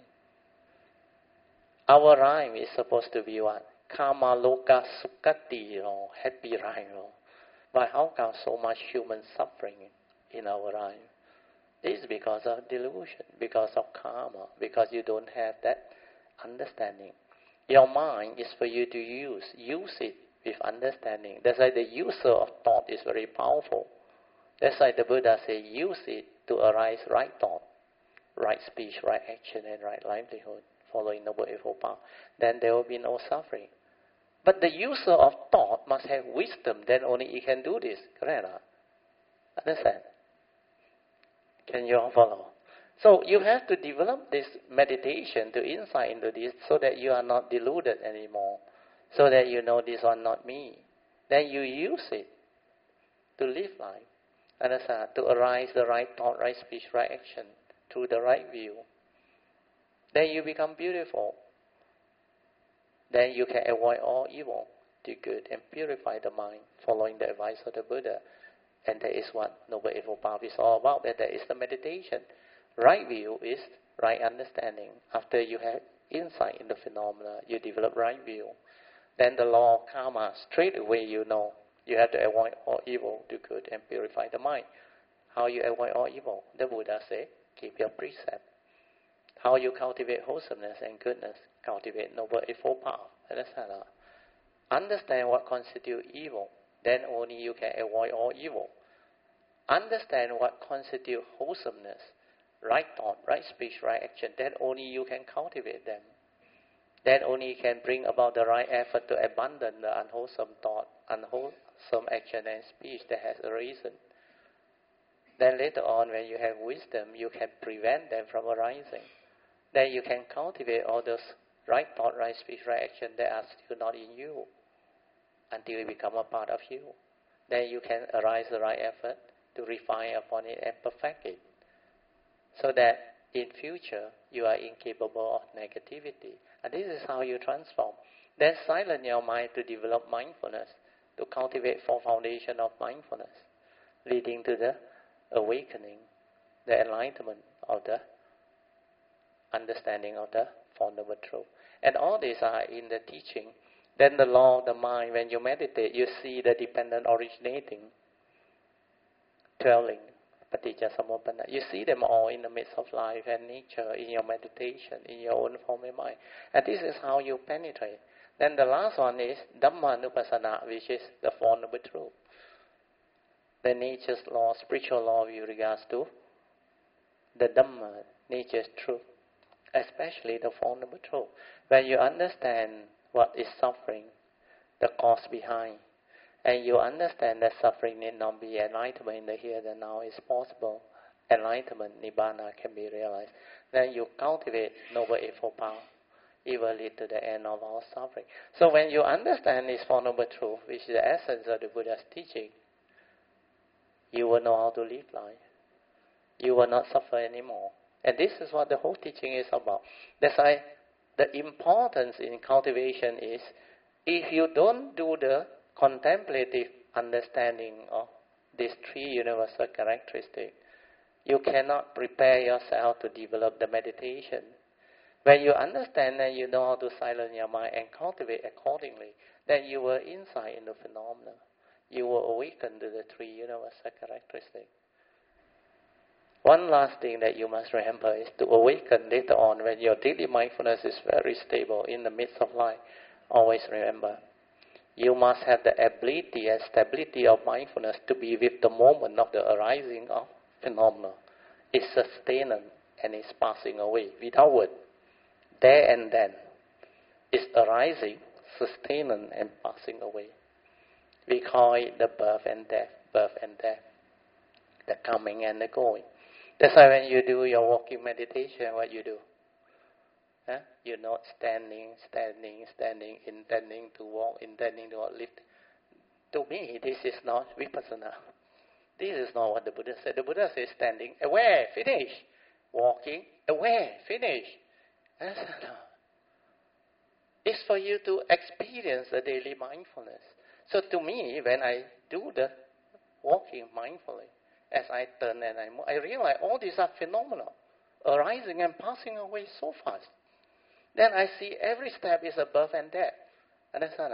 Our rhyme is supposed to be what? Karma loka sukati, happy rhyme. But how come so much human suffering in our rhyme? This is because of delusion, because of karma, because you don't have that understanding. Your mind is for you to use it with understanding. That's why the user of thought is very powerful. That's why the Buddha says, use it to arise right thought, right speech, right action, and right livelihood, following the Eightfold Path. Then there will be no suffering. But the user of thought must have wisdom, then only he can do this. Correct? Understand? Can you all follow? So you have to develop this meditation to insight into this so that you are not deluded anymore, so that you know this one not me. Then you use it to live life. Understand? To arise the right thought, right speech, right action through the right view. Then you become beautiful. Then you can avoid all evil, do good, and purify the mind, following the advice of the Buddha. And that is what Noble Eightfold Path is all about. And that is the meditation. Right view is right understanding. After you have insight in the phenomena, you develop right view. Then the law of karma, straight away you know. You have to avoid all evil, do good, and purify the mind. How you avoid all evil? The Buddha said, keep your precept. How you cultivate wholesomeness and goodness? Cultivate Noble Eightfold Path. Understand what constitutes evil. Then only you can avoid all evil. Understand what constitutes wholesomeness. Right thought, right speech, right action. Then only you can cultivate them. Then only you can bring about the right effort to abandon the unwholesome thought, unwholesome action and speech that has arisen. Then later on, when you have wisdom, you can prevent them from arising. Then you can cultivate all those right thought, right speech, right action that are still not in you until it become a part of you. Then you can arise the right effort to refine upon it and perfect it, so that in future you are incapable of negativity. And this is how you transform. Then silence your mind to develop mindfulness, to cultivate four foundations of mindfulness, leading to the awakening, the enlightenment of the understanding of the Four Noble Truths. And all these are in the teaching. Then the law of the mind, when you meditate, you see the dependent originating, dwelling, paticca samuppanna. You see them all in the midst of life and nature, in your meditation, in your own form and mind. And this is how you penetrate. Then the last one is Dhammanupassana, which is the Four Noble Truths. The nature's law, spiritual law with regards to the Dhamma, nature's truth, especially the Four Noble Truths. When you understand what is suffering, the cause behind. And you understand that suffering need not be enlightenment in the here and now is possible. Enlightenment, Nibbana, can be realized. Then you cultivate Noble Eightfold Path. It will lead to the end of all suffering. So when you understand this Four Noble Truth, which is the essence of the Buddha's teaching, you will know how to live life. You will not suffer anymore. And this is what the whole teaching is about. That's why the importance in cultivation is, if you don't do the contemplative understanding of these three universal characteristics, you cannot prepare yourself to develop the meditation. When you understand and you know how to silence your mind and cultivate accordingly, then you will insight into phenomena. You will awaken to the three universal characteristics. One last thing that you must remember is to awaken later on when your daily mindfulness is very stable in the midst of life. Always remember, you must have the ability and stability of mindfulness to be with the moment of the arising of phenomena. It's sustained and it's passing away without word. There and then, it's arising, sustained and passing away. We call it the birth and death, the coming and the going. That's why when you do your walking meditation, what you do? You're not standing, intending to walk, intending to lift. To me, this is not vipassana. This is not what the Buddha said. The Buddha says standing, aware, finish. Walking, aware, finish. It's for you to experience the daily mindfulness. So to me, when I do the walking mindfully, as I turn and I move, I realize all these are phenomena, arising and passing away so fast. Then I see every step is a birth and death. Understand?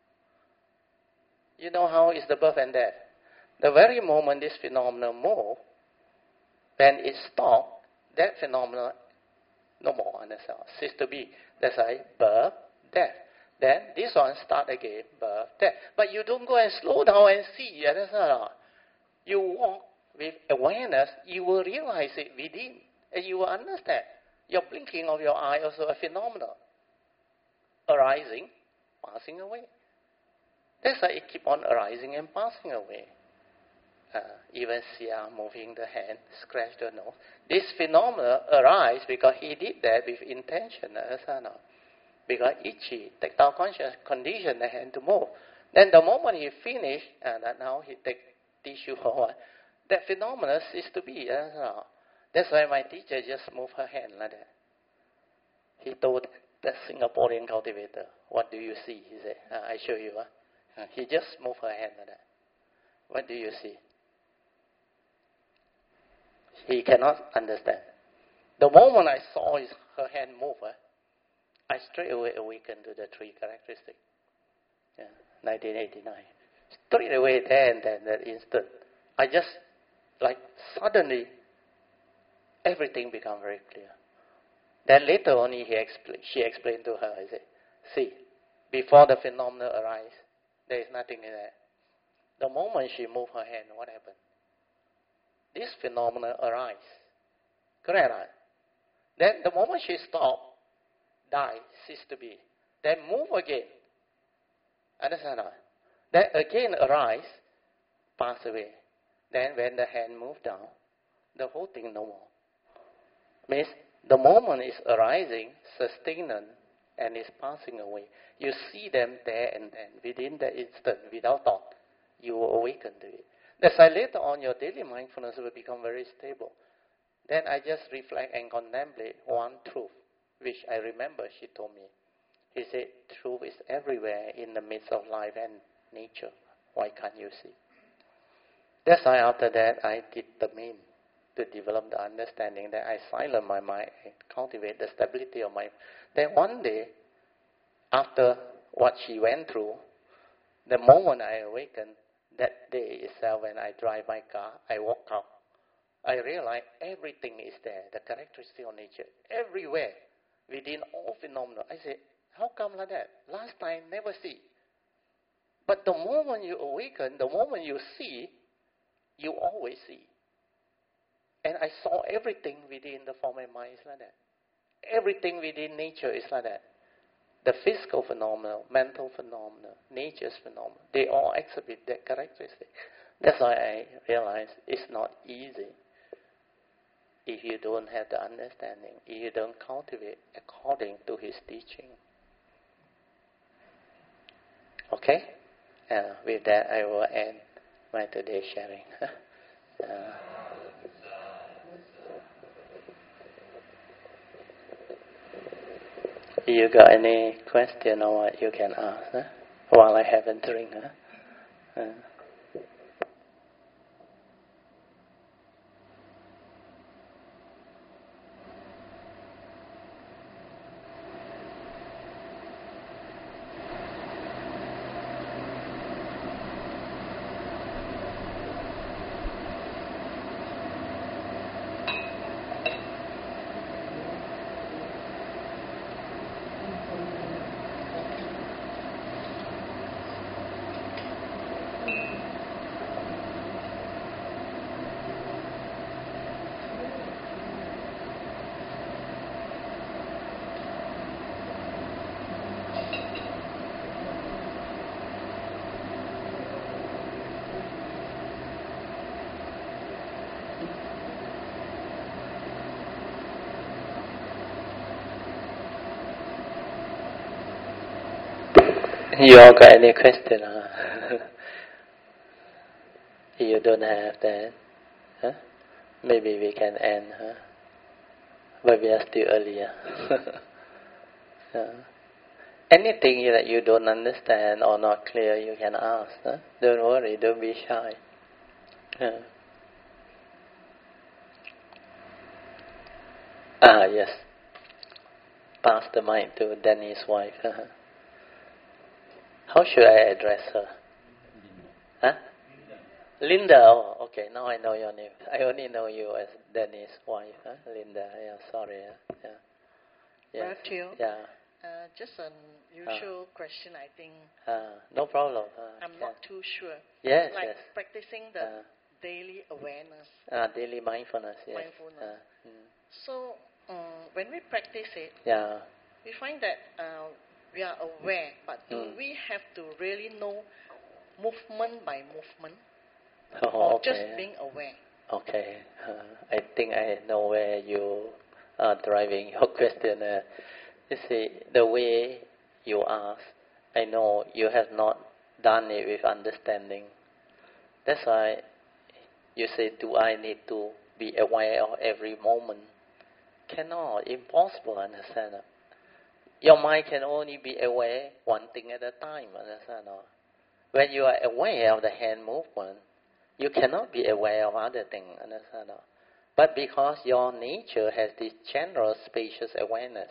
You know how is the birth and death? The very moment this phenomenon moves, when it stops, that phenomenon no more, understand? Cease to be. That's why birth, death. Then this one start again, birth, death. But you don't go and slow down and see, understand? You walk with awareness, you will realize it within, and you will understand. Your blinking of your eye also a phenomenon. Arising, passing away. That's why it keep on arising and passing away. Even Sia moving the hand, scratch the nose. This phenomena arise because he did that with intention. Because itchy, tactile conscious condition the hand to move. Then the moment he finish, and now he take tissue or what, that phenomena cease to be. That's why my teacher just moved her hand like that. He told the Singaporean cultivator, what do you see? He said, I show you. He just moved her hand like that. What do you see? He cannot understand. The moment I saw her hand move, I straight away awakened to the three characteristics. 1989. Straight away there and then, that instant. I just, like suddenly, everything became very clear. Then later on, she explained to her, I said, see, before the phenomena arise, there is nothing in there. The moment she moved her hand, what happened? This phenomena arise. Correct? Right? Then the moment she stopped, die, cease to be. Then move again. Understand? Right? Then again arise, pass away. Then when the hand moved down, the whole thing no more. Means the moment is arising, sustained, and is passing away. You see them there and then, within the instant, without thought. You will awaken to it. That's why later on your daily mindfulness will become very stable. Then I just reflect and contemplate one truth, which I remember she told me. He said, truth is everywhere in the midst of life and nature. Why can't you see? That's why after that I determined to develop the understanding that I silence my mind and cultivate the stability of my... Then one day, after what she went through, the moment I awakened, that day itself when I drive my car, I walk out. I realize everything is there, the characteristic of nature, everywhere, within all phenomena. I say, how come like that? Last time, never see. But the moment you awaken, the moment you see, you always see. And I saw everything within the form and mind is like that. Everything within nature is like that. the physical phenomena, mental phenomena, nature's phenomena, they all exhibit that characteristic. That's why I realize it's not easy if you don't have the understanding, if you don't cultivate according to his teaching. Okay? With that, I will end my today's sharing. You got any question or what you can ask while I have a drink? You all got any question? You don't have that? Huh? Maybe we can end, but we are still earlier. Anything that you don't understand or not clear, you can ask. Don't worry, don't be shy. Yes. Pass the mic to Danny's wife. How should I address her? Linda. Oh, okay. Now I know your name. I only know you as Danny's wife. Linda. Yeah. Sorry. Yeah. Yes. Yeah. Just an usual question, I think. No problem. I'm not too sure. Yes. Like yes. practicing the daily awareness. Daily mindfulness. Yes. Mindfulness. So when we practice it, we find that we are aware, but do we have to really know movement by movement, or just being aware? Okay. I think I know where you are driving your question. You see, the way you ask, I know you have not done it with understanding. That's why you say, do I need to be aware of every moment? Cannot. Impossible, understand? Your mind can only be aware one thing at a time, understand? When you are aware of the hand movement, you cannot be aware of other things, understand? But because your nature has this general spacious awareness,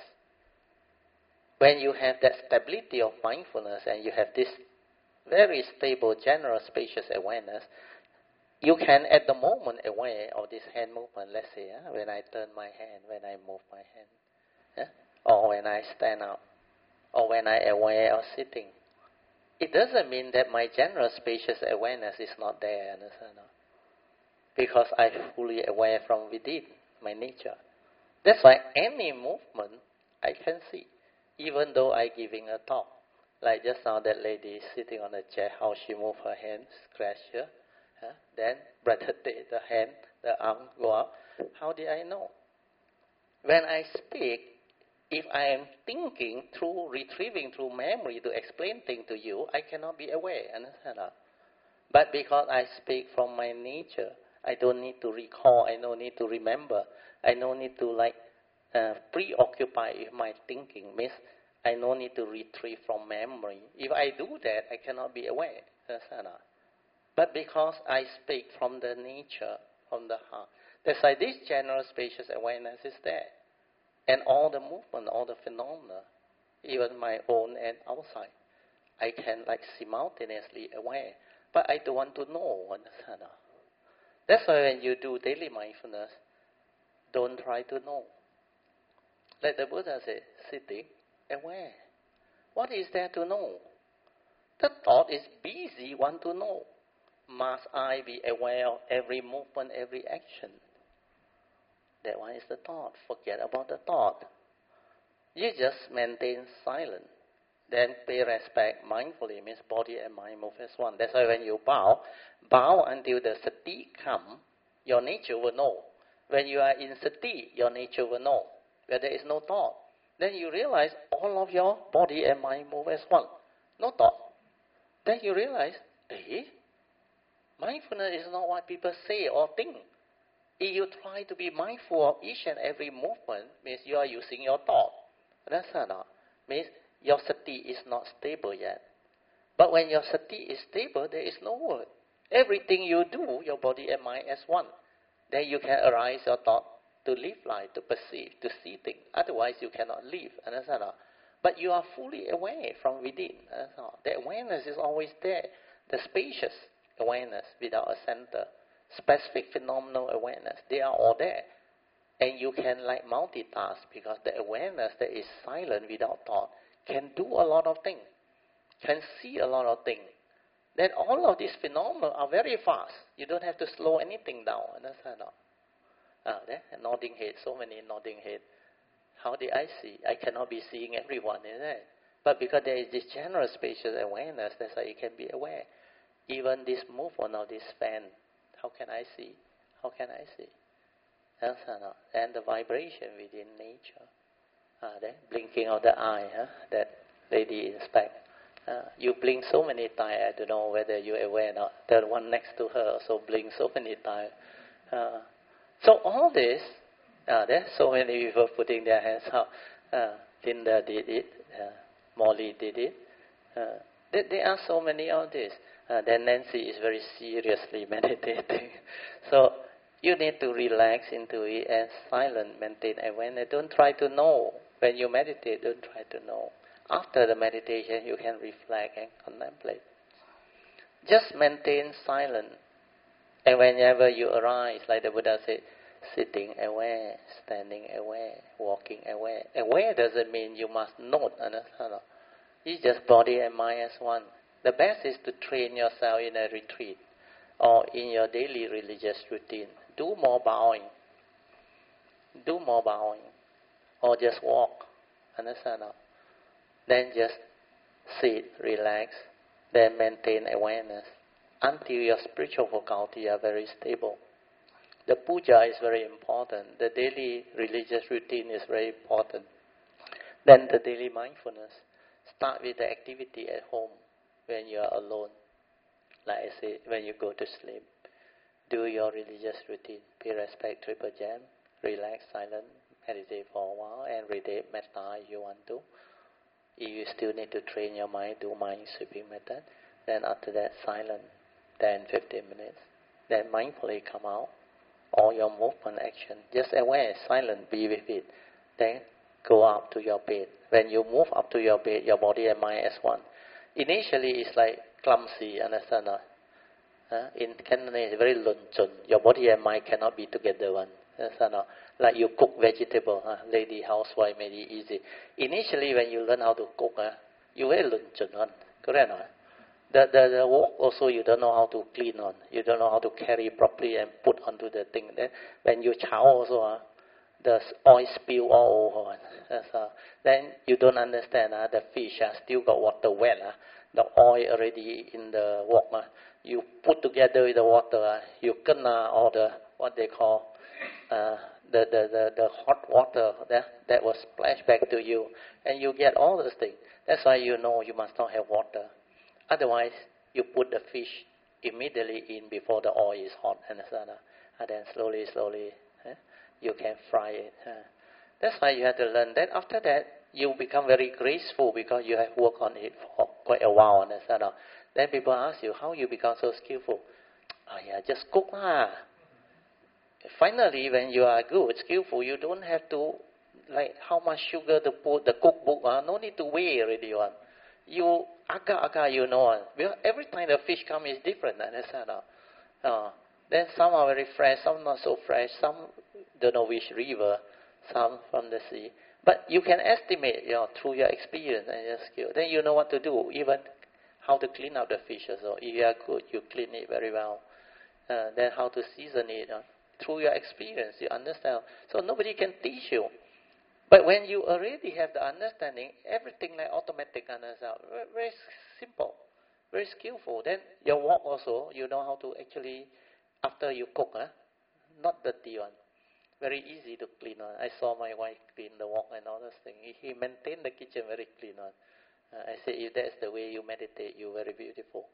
when you have that stability of mindfulness and you have this very stable general spacious awareness, you can at the moment aware of this hand movement. Let's say when I turn my hand, when I move my hand, or when I stand up, or when I aware of sitting. It doesn't mean that my general spacious awareness is not there, understand? Because I'm fully aware from within my nature. That's why any movement I can see, even though I'm giving a talk. Like just now that lady is sitting on a chair, how she move her hand, scratch here, then brother take the hand, the arm go up. How did I know? When I speak, if I am thinking through, retrieving through memory to explain things to you, I cannot be aware, understand? But because I speak from my nature, I don't need to recall, I don't need to remember, I don't need to preoccupy with my thinking, means I don't need to retrieve from memory. If I do that, I cannot be aware, understand? But because I speak from the nature, from the heart, that's why this general spacious awareness is there. And all the movement, all the phenomena, even my own and outside, I can simultaneously aware. But I don't want to know, understand? That's why when you do daily mindfulness, don't try to know. Like the Buddha said, sitting, aware. What is there to know? The thought is busy, want to know. Must I be aware of every movement, every action? That one is the thought. Forget about the thought. You just maintain silence. Then pay respect mindfully, means body and mind move as one. That's why when you bow until the sati come, your nature will know. When you are in sati, your nature will know. Where there is no thought, then you realize all of your body and mind move as one. No thought. Then you realize, mindfulness is not what people say or think. If you try to be mindful of each and every movement, means you are using your thought. That's not. Means your sati is not stable yet. But when your sati is stable, there is no word. Everything you do, your body and mind as one. Then you can arise your thought to live life, to perceive, to see things. Otherwise, you cannot live. Understand? But you are fully aware from within. The awareness is always there. The spacious awareness without a center, specific phenomenal awareness, they are all there. And you can like multitask because the awareness that is silent without thought can do a lot of things, can see a lot of things. Then all of these phenomena are very fast. You don't have to slow anything down. Understand? There, nodding head, so many nodding head. How did I see? I cannot be seeing everyone, is it? But because there is this general spacious awareness, that's why you can be aware. Even this movement of this fan, how can I see? How can I see? And the vibration within nature. There, blinking of the eye, that lady inspect. You blink so many times, I don't know whether you're aware or not. The one next to her also blinks so many times. So all this, there's so many people putting their hands up. Linda did it, Molly did it. There are so many of this. Then Nancy is very seriously meditating. So you need to relax into it and silent, maintain awareness. Don't try to know. When you meditate, don't try to know. After the meditation, you can reflect and contemplate. Just maintain silence. And whenever you arise, like the Buddha said, sitting aware, standing aware, walking aware. Aware doesn't mean you must note. It's just body and mind as one. The best is to train yourself in a retreat or in your daily religious routine. Do more bowing. Do more bowing. Or just walk. Understand? Then just sit, relax, then maintain awareness until your spiritual faculty are very stable. The puja is very important. The daily religious routine is very important. Then the daily mindfulness. Start with the activity at home when you are alone. Like I said, when you go to sleep. Do your religious routine. Pay respect, triple jam. Relax, silent, meditate for a while, and read metta if you want to. If you still need to train your mind, do mind sweeping method. Then after that, silent, 10, 15 minutes. Then mindfully come out. All your movement action. Just aware, silent, be with it. Then go up to your bed. When you move up to your bed, your body and mind as one. Initially, it's like clumsy, understand? In Cantonese, it's very lunchun. Your body and mind cannot be together one. Understand? Like you cook vegetable, lady housewife made it easy. Initially, when you learn how to cook, you very lunchun one. Correct? The wok also you don't know how to clean on. You don't know how to carry properly and put onto the thing. Then when you chow also, the oil spill all over. Then you don't understand. The fish still got water wet. The oil already in the wok. You put together with the water. You kena all the what they call the hot water that was splashed back to you, and you get all those things. That's why you know you must not have water. Otherwise, you put the fish immediately in before the oil is hot, and then slowly, you can fry it. That's why you have to learn that. After that, you become very graceful because you have worked on it for quite a while. Then people ask you, how you become so skillful? Oh yeah, just cook lah. Finally, when you are good, skillful, you don't have to, like, how much sugar to put, the cookbook, no need to weigh already. You, aga, you know. Every time the fish comes is different. Then some are very fresh, some not so fresh, some don't know which river, some from the sea. But you can estimate, through your experience and your skill. Then you know what to do, even how to clean up the fish also. If you are good, you clean it very well. Then how to season it. Through your experience, you understand. So nobody can teach you. But when you already have the understanding, everything like automatic understand, very simple, very skillful. Then your wok also, you know how to actually, after you cook, not dirty one, very easy to clean one. I saw my wife clean the wok and all those things. He maintained the kitchen very clean one. I said, if that's the way you meditate, you're very beautiful.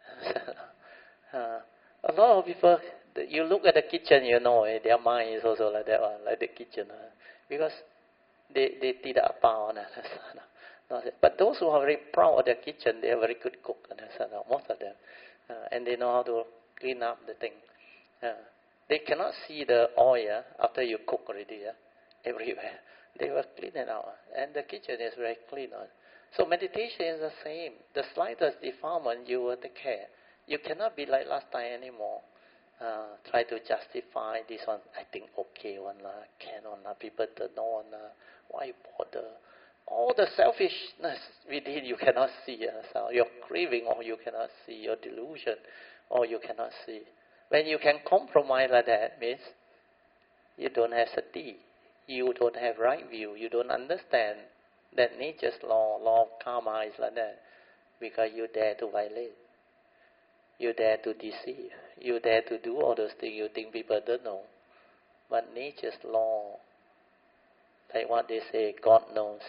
A lot of people, you look at the kitchen, you know, their mind is also like that one, like the kitchen. Because they tidak apa. But those who are very proud of their kitchen, they are very good cook. Most of them. And they know how to clean up the thing. They cannot see the oil after you cook already everywhere. They will clean it out. And the kitchen is very clean. So meditation is the same. The slightest defilement, you will take care. You cannot be like last time anymore. Try to justify this one. I think okay one la, cannot la, people don't know one la. Why bother? All the selfishness within you cannot see. So your craving, or you cannot see. Your delusion, or you cannot see. When you can compromise like that, means you don't have sati. You don't have right view. You don't understand that nature's law of karma is like that. Because you dare to violate. You dare to deceive. You dare to do all those things you think people don't know. But nature's law, like what they say, God knows.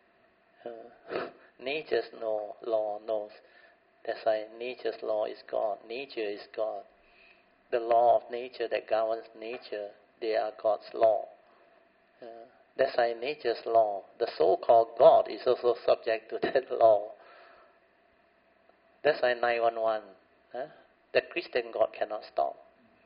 Nature's law knows. That's why nature's law is God. Nature is God. The law of nature that governs nature, they are God's law. That's why nature's law, the so-called God, is also subject to that law. That's why 911. The Christian God cannot stop.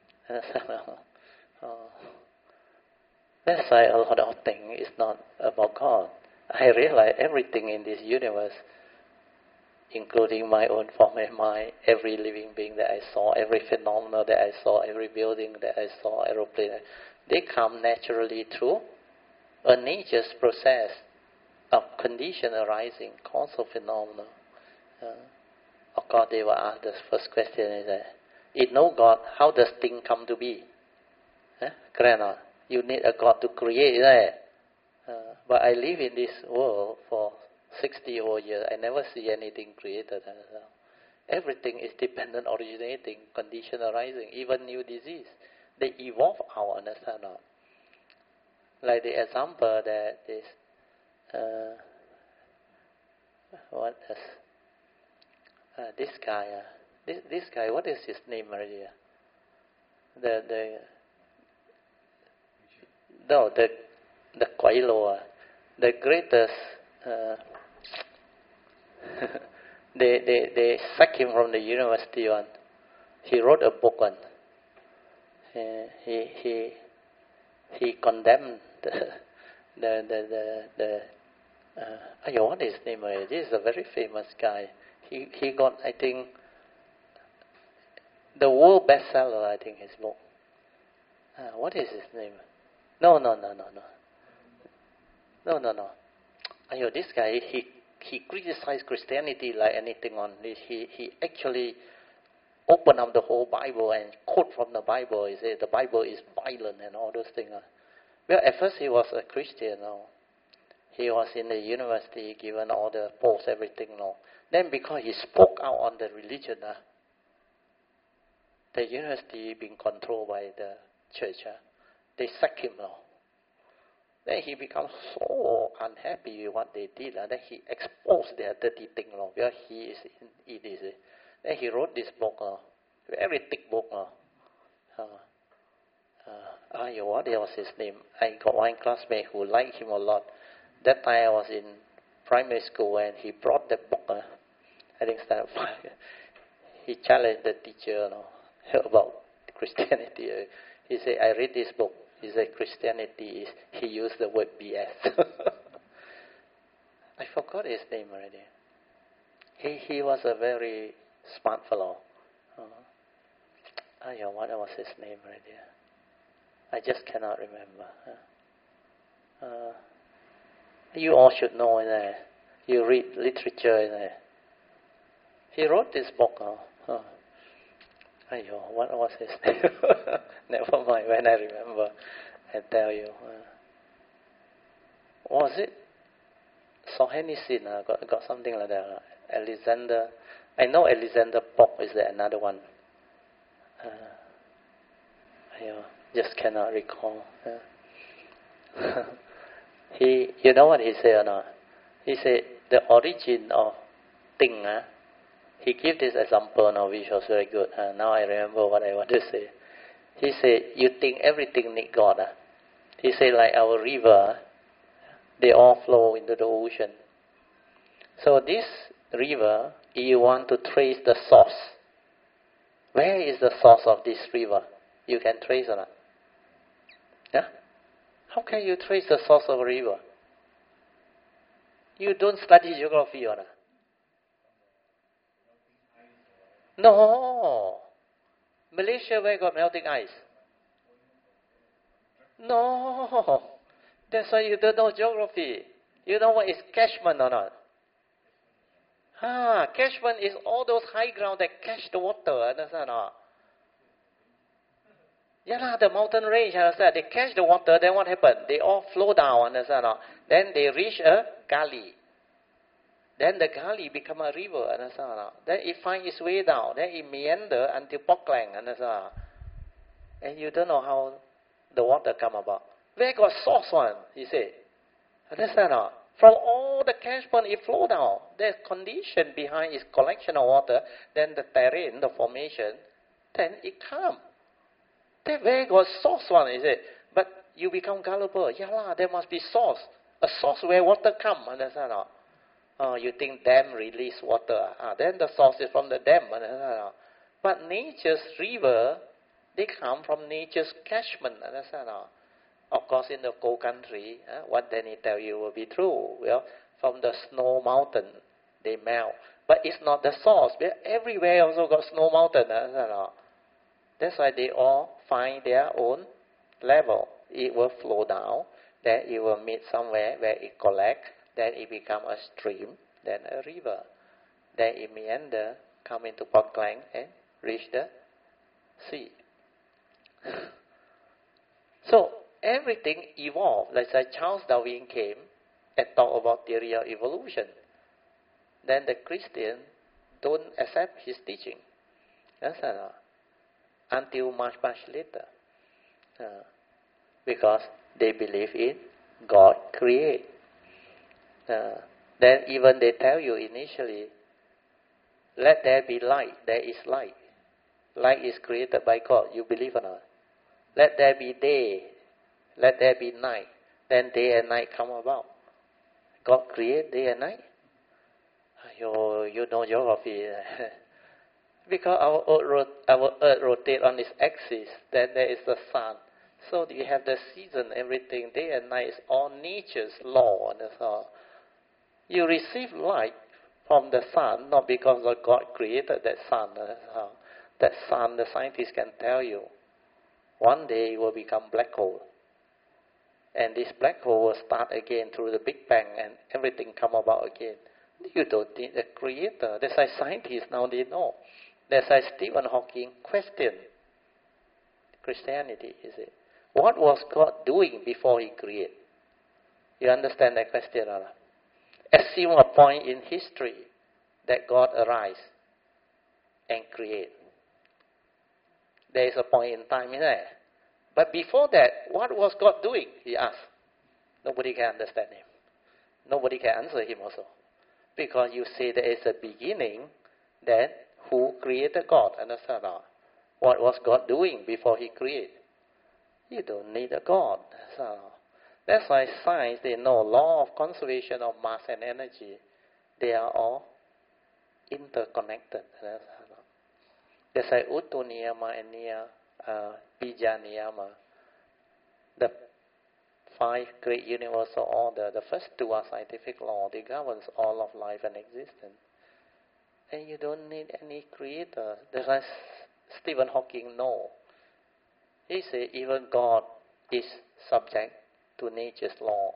That's why a lot of things is not about God. I realize everything in this universe, including my own form and mind, every living being that I saw, every phenomenon that I saw, every building that I saw, aeroplane, they come naturally through a nature's process of condition arising, causal phenomena. Of course, they will ask the first question is that, if no God, how does thing come to be? Correct? You need a God to create that. But I live in this world for 60 whole years. I never see anything created. Everything is dependent, originating, condition arising, even new disease. They evolve our understanding. Like the example that is, this guy, what is his name already? The Kuai Lo, the greatest. They sacked him from the university one. He wrote a book on. He condemned what is his name? This is a very famous guy. He got, I think, the world bestseller, I think, his book. What is his name? No. This guy, he criticized Christianity like anything on. He actually opened up the whole Bible and quote from the Bible. He said the Bible is violent and all those things. Well, at first he was a Christian. He was in the university, given all the posts, everything. Then because he spoke out on the religion, the university being controlled by the church, they sacked him. Then he becomes so unhappy with what they did. Then he exposed their dirty thing. Where he is in it. Then he wrote this book, very thick book. What was his name? I got one classmate who liked him a lot. That time I was in primary school and he brought that book. I think he challenged the teacher about Christianity. He said, I read this book. He said, Christianity is, he used the word BS. I forgot his name already. He was a very smart fellow. What was his name already? I just cannot remember. You all should know that. You read literature in there. He wrote this book. What was his name? Never mind, when I remember, I tell you. was it Solzhenitsyn? Got something like that. Alexander, I know Alexander Pope is another one. I just cannot recall. You know what he said or not? He said the origin of thing. He gave this example now, which was very good. Now I remember what I want to say. He said, you think everything need God. He said, like our river, they all flow into the ocean. So this river, you want to trace the source. Where is the source of this river? You can trace or not? Yeah? How can you trace the source of a river? You don't study geography or not? No. Malaysia, where got melting ice? No. That's why you don't know geography. You know what is catchment or not? Catchment is all those high ground that catch the water, understand or not? Yeah, the mountain range, understand? They catch the water, then what happened? They all flow down, understand or not? Then they reach a gully. Then the gully become a river, understand or not? Then it finds its way down. Then it meander until Pok Klang, understand or not? And you don't know how the water come about. Where got source one, he said. Understand or not? From all the catchment, it flow down. There's condition behind its collection of water. Then the terrain, the formation, then it come. Then where got source one, he said. But you become gullible. There must be source. A source where water come, understand or not? You think dam release water. Then the source is from the dam, understand or not? But nature's river, they come from nature's catchment, understand or not? Of course, in the cold country, what Danny tell you will be true. Well, from the snow mountain, they melt. But it's not the source. Everywhere also got snow mountain. That's why they all find their own level. It will flow down. Then it will meet somewhere where it collect. Then it become a stream. Then a river. Then it meander, come into Pok Klang and reach the sea. So, everything evolved. Like Charles Darwin came and talked about theory of evolution. Then the Christian don't accept his teaching. Until much, much later. Because they believe in God create. Then even they tell you initially, let there be light. There is light. Light is created by God. You believe or not? Let there be day. Let there be night. Then day and night come about. God create day and night. You know geography. Because our earth rotates on its axis. Then there is the sun. So you have the season, everything. Day and night is all nature's law. That's all. You receive light from the sun, not because God created that sun. That's all. That sun, the scientists can tell you, one day it will become black hole. And this black hole will start again through the Big Bang and everything come about again. You don't need a creator. That's why scientists now they know. That's why Stephen Hawking questioned Christianity, is it? What was God doing before He created? You understand that question or not? Assume a point in history that God arise and create. There is a point in time, isn't it? But before that, what was God doing? He asked. Nobody can understand Him. Nobody can answer Him also. Because you say there is a beginning, then who created God? Understand or not? What was God doing before He created? You don't need a God. That's why science, they know law of conservation of mass and energy. They are all interconnected. That's why Uttu Niyama and Bija Niyama, the 5 great universal order, the first 2 are scientific law. They govern all of life and existence. And you don't need any creator. That's why Stephen Hawking knows. He said even God is subject to nature's law,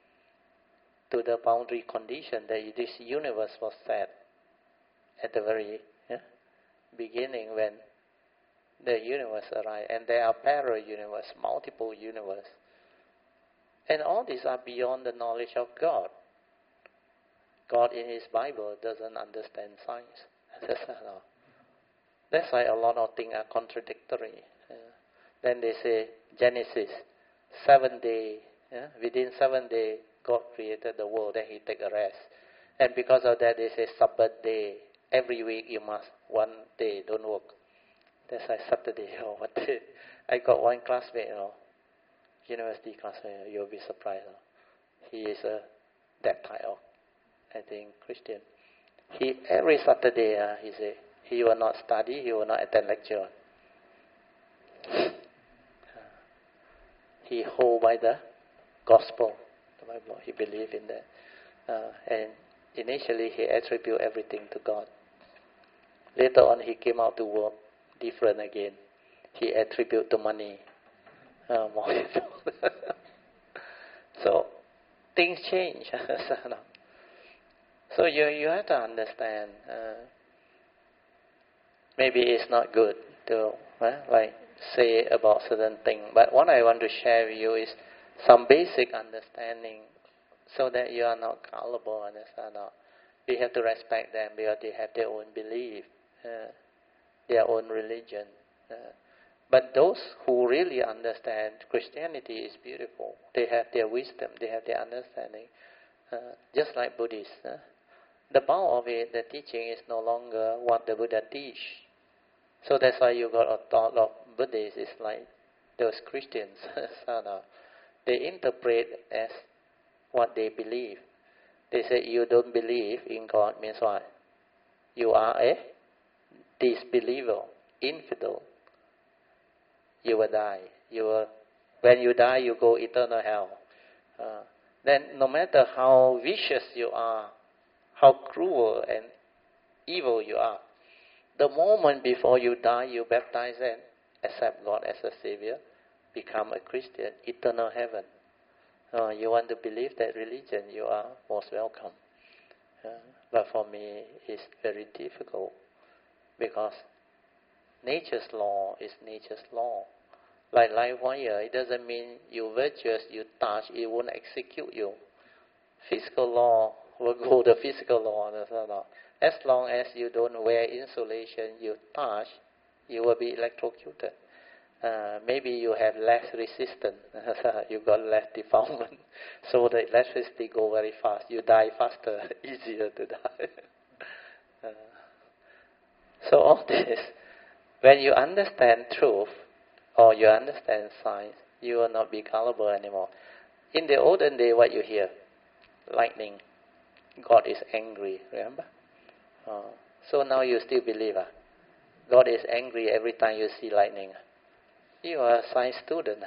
to the boundary condition that this universe was set at the very beginning when the universe arrived. And there are parallel universe, multiple universe. And all these are beyond the knowledge of God. God in His Bible doesn't understand science. That's why a lot of things are contradictory. Then they say Genesis, 7 days. Within 7 days, God created the world, then He take a rest. And because of that, they say Sabbath day. Every week you must, 1 day, don't work. That's like Saturday or what day. I got one classmate, university classmate, you'll be surprised. He is that type of, I think, Christian. Every Saturday, he say, he will not study, he will not attend lecture. He hold by the gospel, the Bible. He believe in that. And initially, he attribute everything to God. Later on, he came out to work different again. He attribute to money. More. So, things change. So you have to understand, maybe it's not good to like say about certain things, but what I want to share with you is some basic understanding so that you are not gullible. We have to respect them because they have their own belief, their own religion. But those who really understand Christianity is beautiful. They have their wisdom, they have their understanding. Just like Buddhists. The power of it, the teaching is no longer what the Buddha teach. So that's why you got a thought of Buddhists is like those Christians. They interpret as what they believe. They say you don't believe in God means what? You are a disbeliever, infidel. You will die. When you die, you go eternal hell. Then no matter how vicious you are, how cruel and evil you are, the moment before you die, you baptize and accept God as a Savior, become a Christian, eternal heaven. You want to believe that religion, you are most welcome. But for me, it's very difficult because nature's law is nature's law. Like live wire, it doesn't mean you virtuous, you touch, it won't execute you. Physical law will go the physical law. As long as you don't wear insulation, you touch, you will be electrocuted. Maybe you have less resistance, you got less defilement, so the electricity go very fast. You die faster, easier to die. So all this, when you understand truth, or you understand science, you will not be gullible anymore. In the olden day, what you hear? Lightning. God is angry, remember? So now you still believe God is angry every time you see lightning. You are a science student.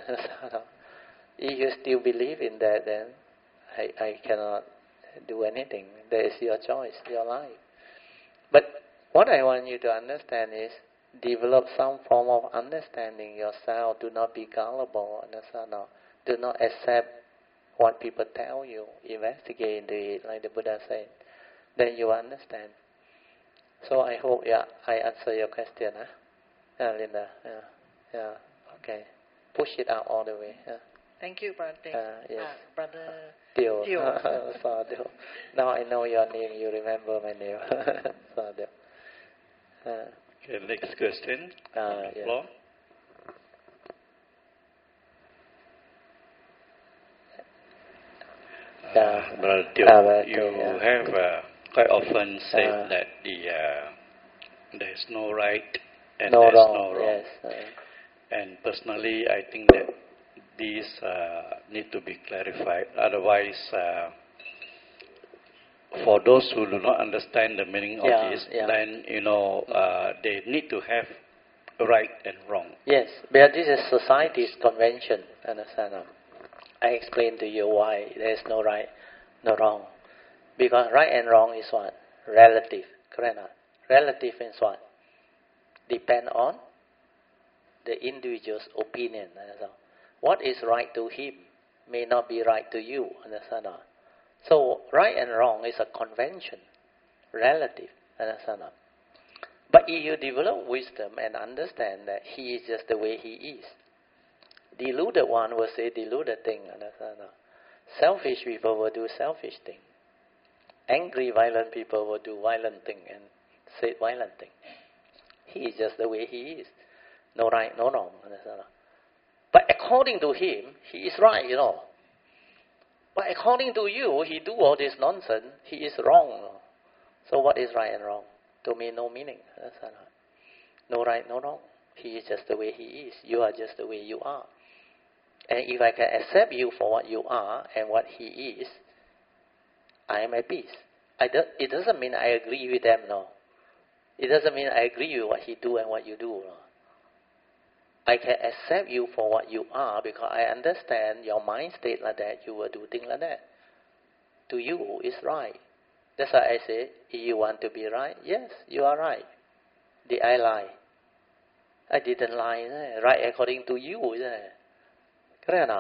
If you still believe in that, then I cannot do anything. That is your choice, your life. But what I want you to understand is, develop some form of understanding yourself. Do not be gullible. Do not accept what people tell you. Investigate into it, like the Buddha said. Then you understand. So I hope, I answer your question, Linda. Yeah. Okay. Push it out all the way. Thank you, Brother. Yes. Brother Teo. Sadhu. Now I know your name. You remember my name. Sadhu. Okay, next question. Yes. Floor. Brother Teo, you have quite often said that there is no right and no there is wrong. no wrong. Yes. And personally, I think that these need to be clarified. Otherwise, for those who do not understand the meaning of this, then, they need to have right and wrong. Yes, but this is society's convention, understand? I explain to you why there is no right, no wrong. Because right and wrong is what? Relative, correct? Relative is what? Depend on the individual's opinion. What is right to him may not be right to you, understand? So, right and wrong is a convention, relative, understand? But if you develop wisdom and understand that he is just the way he is, deluded one will say deluded thing, understand? Selfish people will do selfish things. Angry, violent people will do violent things and say violent things. He is just the way he is. No right, no wrong. But according to him, he is right, But according to you, he do all this nonsense, he is wrong. So what is right and wrong? To me, no meaning. No right, no wrong. He is just the way he is. You are just the way you are. And if I can accept you for what you are and what he is, I am at peace. It doesn't mean I agree with them, no. It doesn't mean I agree with what he do and what you do, no. I can accept you for what you are because I understand your mind state like that, you will do things like that. To you, it's right. That's why I say, if you want to be right, yes, you are right. Did I lie? I didn't lie. Right according to you. Correct?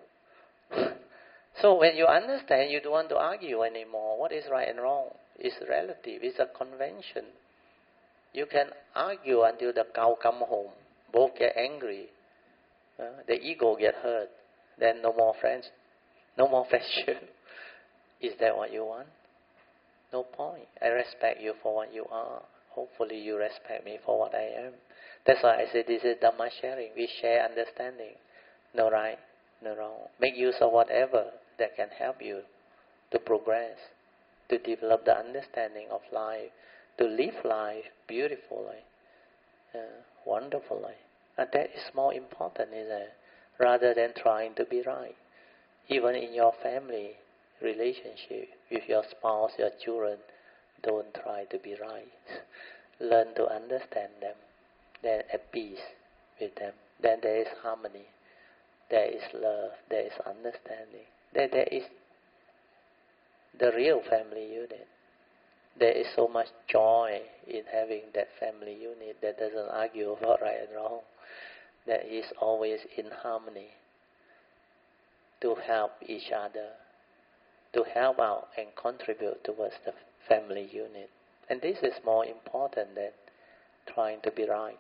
So when you understand, you don't want to argue anymore. What is right and wrong? It's relative. It's a convention. You can argue until the cow come home. Both get angry. The ego get hurt. Then no more friends. No more friendship. Is that what you want? No point. I respect you for what you are. Hopefully you respect me for what I am. That's why I say this is Dhamma sharing. We share understanding. No right, no wrong. Make use of whatever that can help you to progress, to develop the understanding of life, to live life beautifully, wonderfully. And that is more important, isn't it? Rather than trying to be right. Even in your family relationship, with your spouse, your children, don't try to be right. Learn to understand them. Then at peace with them. Then there is harmony. There is love. There is understanding. There is the real family unit. There is so much joy in having that family unit that doesn't argue about right and wrong. That is always in harmony to help each other, to help out and contribute towards the family unit. And this is more important than trying to be right.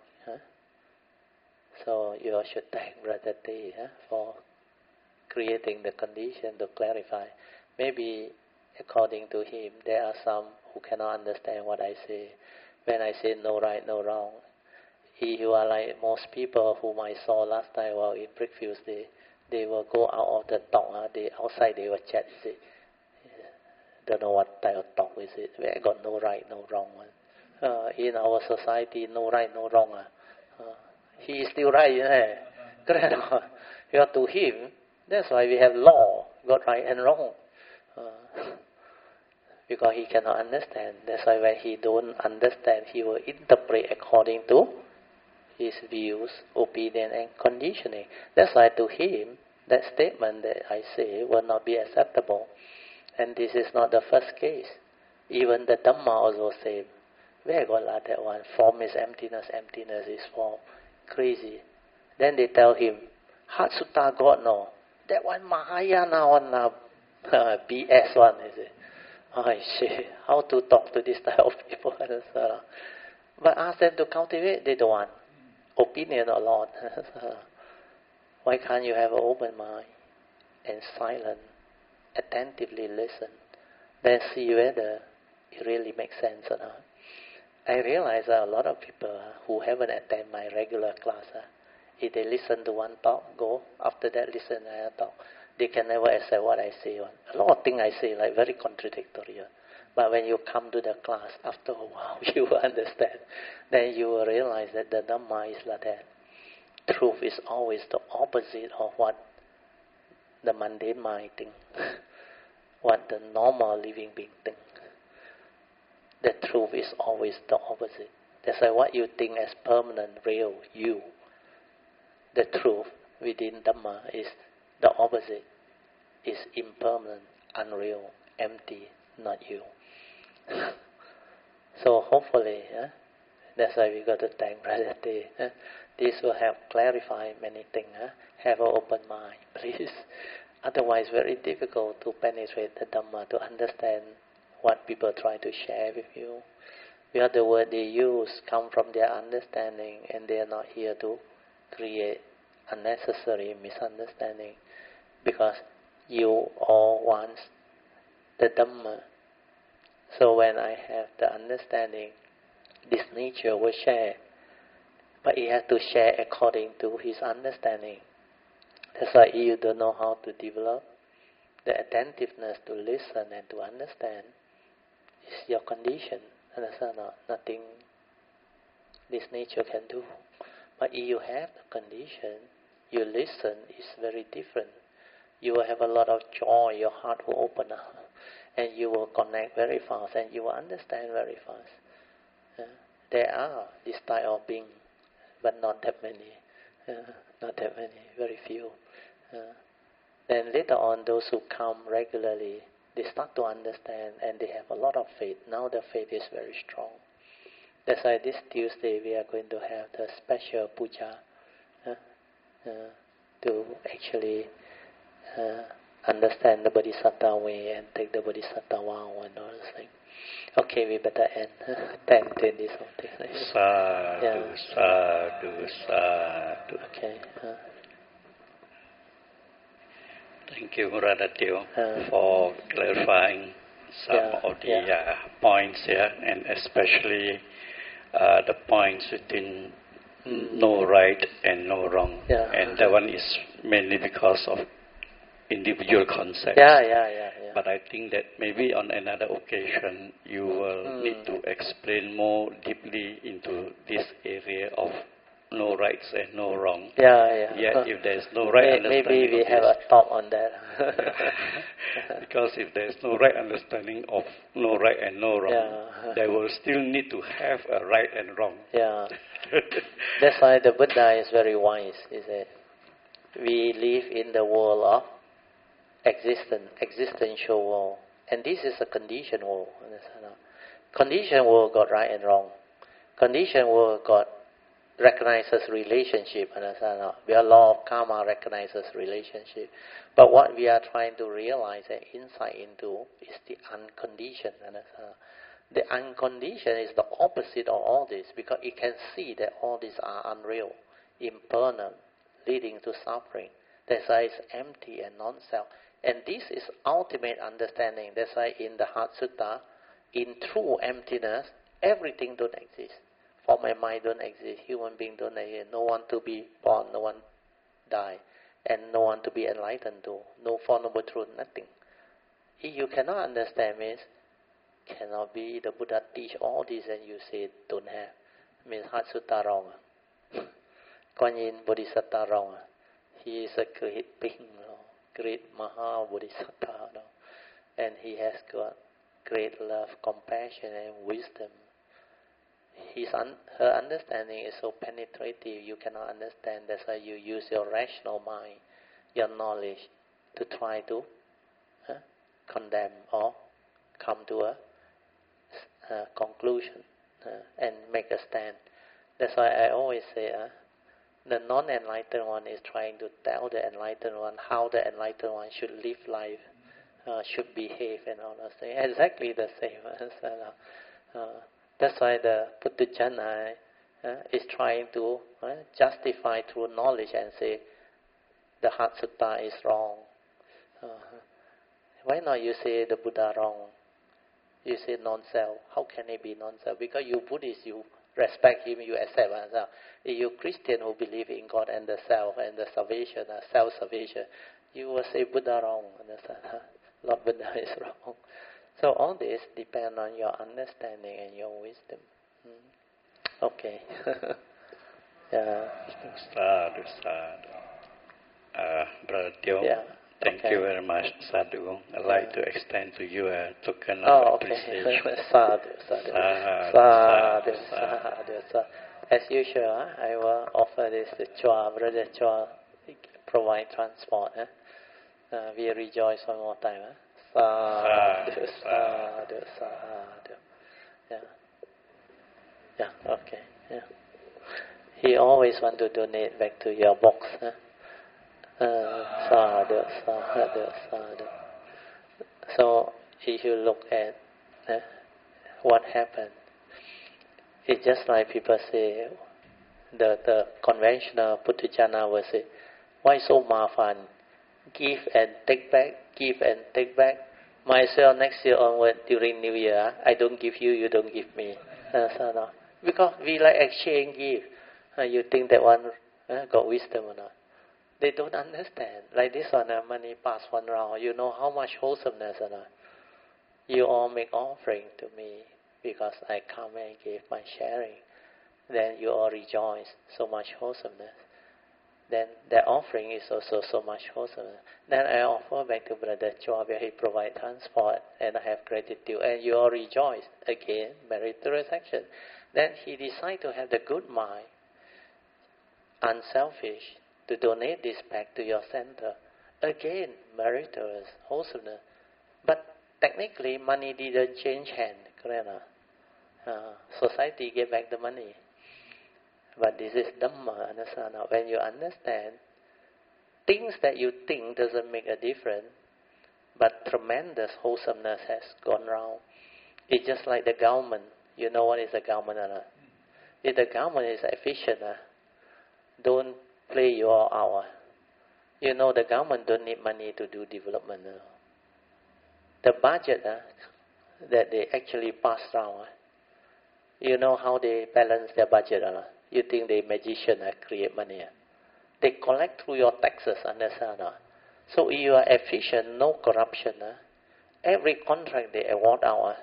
So you should thank Brother T for creating the condition to clarify. Maybe according to him, there are some who cannot understand what I say. When I say no right, no wrong, you are like most people whom I saw last time while in Brickfields, they will go out of the talk. Outside they will chat. Don't know what type of talk is it. Where got no right, no wrong. In our society, no right, no wrong. He is still right. To him, that's why we have law, got right and wrong. Because he cannot understand. That's why when he don't understand, he will interpret according to his views, opinion, and conditioning. That's why to him, that statement that I say will not be acceptable. And this is not the first case. Even the Dhamma also same. Where got like that one? Form is emptiness, emptiness is form. Crazy. Then they tell him, Heart Sutta God no. That one Mahayana one BS one, is it? I say, how to talk to this type of people? But ask them to cultivate, they don't want. Opinion a lot. Why can't you have an open mind and silent, attentively listen, then see whether it really makes sense or not? I realize that a lot of people who haven't attended my regular class, if they listen to one talk, go, after that listen to another talk, they can never accept what I say. A lot of things I say, like very contradictory. But when you come to the class, after a while, you will understand. Then you will realize that the Dhamma is like that. Truth is always the opposite of what the mundane mind thinks, what the normal living being thinks. The truth is always the opposite. That's why what you think as permanent, real, you. The truth within Dhamma is the opposite. Is impermanent, unreal, empty, not you. So hopefully, that's why we got to thank Brother T. This will help clarify many things. Have an open mind, please. Otherwise, very difficult to penetrate the Dhamma, to understand what people try to share with you. Because the word they use come from their understanding, and they are not here to create unnecessary misunderstanding. Because you all want the Dhamma. So when I have the understanding, this nature will share. But he has to share according to his understanding. That's why you don't know how to develop the attentiveness to listen and to understand. It's your condition. Understand? Nothing this nature can do. But if you have the condition, you listen, it's very different. You will have a lot of joy, your heart will open up, and you will connect very fast, and you will understand very fast. There are this type of being, but not that many. Not that many, very few. Then later on, those who come regularly, they start to understand, and they have a lot of faith. Now the faith is very strong. That's why this Tuesday we are going to have the special puja to actually understand the Bodhisattva way and take the Bodhisattva vow and all those things. Okay, we better end 10:20 something like that. Sadhu, sadhu, sadhu. Okay. Thank you, Radhatyo, for clarifying some of the points here, and especially the points within no right and no wrong. And that one is mainly because of individual concepts. But I think that maybe on another occasion you will need to explain more deeply into this area of no rights and no wrong. Yet if there is no right understanding, maybe we have a talk on that. Because if there is no right understanding of no right and no wrong, there will still need to have a right and wrong. That's why the Buddha is very wise. He said, we live in the world of existential world, and this is a conditioned world. Conditioned world got right and wrong. Conditioned world got recognizes relationship. Our law of karma recognizes relationship. But what we are trying to realize and insight into is the unconditioned. The unconditioned is the opposite of all this, because it can see that all these are unreal, impermanent, leading to suffering. That's why it's empty and non-self. And this is ultimate understanding. That's why in the Heart Sutta, in true emptiness, everything don't exist. Form and mind don't exist. Human being don't exist. No one to be born, no one die, and no one to be enlightened to. No Four Noble Truth, nothing. If you cannot understand, means cannot be. The Buddha teach all this and you say don't have. Means Heart Sutta wrong. Kuan Yin Bodhisattva wrong. He is a great being, great Maha Bodhisattva, and he has got great love, compassion, and wisdom. Her understanding is so penetrative, you cannot understand. That's why you use your rational mind, your knowledge, to try to condemn or come to a conclusion and make a stand. That's why I always say the non-enlightened one is trying to tell the enlightened one how the enlightened one should live life, should behave and all those things. Exactly the same. That's why the Puthujjana is trying to justify through knowledge and say the Heart Sutta is wrong. Why not you say the Buddha wrong? You say non-self. How can it be non-self? Because you Buddhist, you respect him, you accept himself. If you Christian who believe in God and the self and the salvation, self-salvation, you will say Buddha wrong. Lord Buddha is wrong. So all this depends on your understanding and your wisdom. Okay. Sadhu, sadhu. Brother Teo, thank you very much, sadhu. I'd like to extend to you a token of appreciation. Sadhu, sadhu. Sadhu, sadhu, sadhu. As usual, I will offer this to Chua, Brother Chua, provide transport. We rejoice one more time. Sadhu, sadhu, sadhu. Okay. He always want to donate back to your box. Sadhu, sadhu, sadhu. So if you look at what happened, it's just like people say, the conventional Puthujjana will say, why so mafan? give and take back, give and take back. Myself next year onward during New Year, I don't give you, you don't give me. Because we like exchange give. You think that one got wisdom or not? They don't understand. Like this one, money pass one round. You know how much wholesomeness or not? You all make offering to me because I come and give my sharing. Then you all rejoice, so much wholesomeness. Then that offering is also so much wholesomeness. Then I offer back to Brother Chua where he provide transport and I have gratitude. And you all rejoice. Again, meritorious action. Then he decide to have the good mind, unselfish, to donate this back to your center. Again, meritorious, wholesomeness. But technically, money didn't change hand. Society gave back the money. But this is Dhamma, understand? When you understand, things that you think doesn't make a difference, but tremendous wholesomeness has gone round. It's just like the government. You know what is the government or not? If the government is efficient, don't play your hour. You know the government don't need money to do development. The budget that they actually pass down, you know how they balance their budget or not? You think the magician create money? They collect through your taxes, understand? So if you are efficient, no corruption, every contract they award out,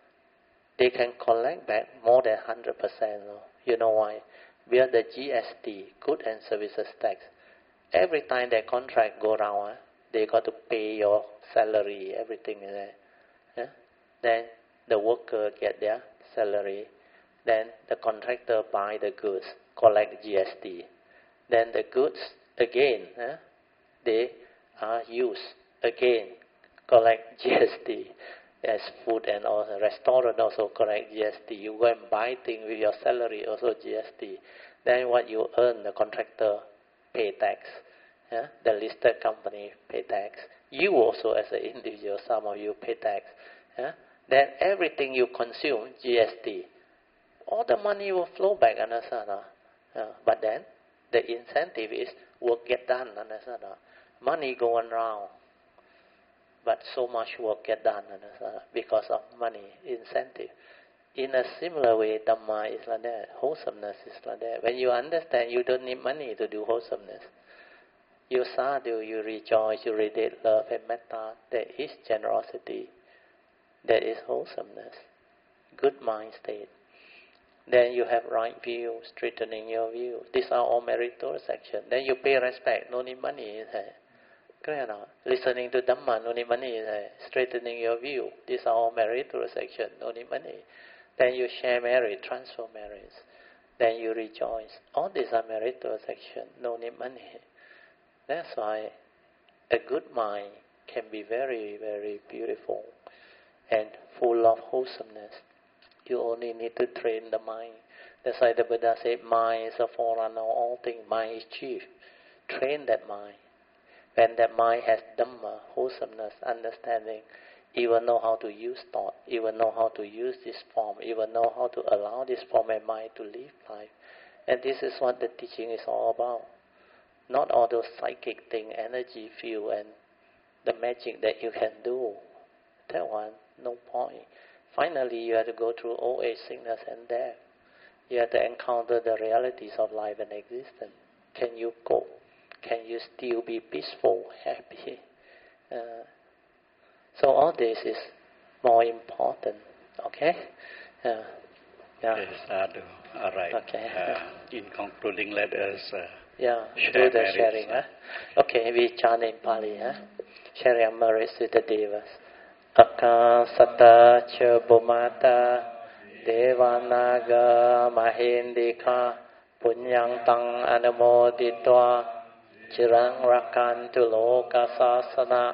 they can collect back more than 100%. You know why? We are the GST, Goods and Services Tax. Every time their contract go round, they got to pay your salary, everything in there. Then the worker get their salary. Then the contractor buy the goods, collect GST. Then the goods, again, they are used. Again, collect GST. As food and also restaurant also collect GST. You go and buy things with your salary, also GST. Then what you earn, the contractor pay tax. The listed company pay tax. You also as an individual, some of you pay tax. Then everything you consume, GST. All the money will flow back, understand? But then the incentive is work get done, understand? Money going around, but so much work get done, understand? Because of money, incentive. In a similar way, Dhamma is like that. Wholesomeness is like that. When you understand, you don't need money to do wholesomeness. You sadhu, you rejoice, you radiate love and metta. There is generosity. There is wholesomeness. Good mind state. Then you have right view, strengthening your view. These are all meritorious action. Then you pay respect, no need money. Clear now? Listening to Dhamma, no need money. Strengthening your view. These are all meritorious action, no need money. Then you share merit, transfer merits. Then you rejoice. All these are meritorious action, no need money. That's why a good mind can be very, very beautiful and full of wholesomeness. You only need to train the mind. That's why the Buddha said, mind is a forerunner of all things. Mind is chief. Train that mind. When that mind has Dhamma, wholesomeness, understanding, it will know how to use thought. It will know how to use this form. It will know how to allow this form and mind to live life. And this is what the teaching is all about. Not all those psychic things, energy, field, and the magic that you can do. That one, no point. Finally, you have to go through old age, sickness, and death. You have to encounter the realities of life and existence. Can you cope? Can you still be peaceful, happy? So all this is more important. Okay? Yeah. Yes, sadhu. All right. Okay. In concluding, let us do the sharing. Okay, we chant in Pali. Sharing merits with the devas. Akasata cha bhumata devanaga mahendika punyang tang anumoditva chirang rakantu loka sasana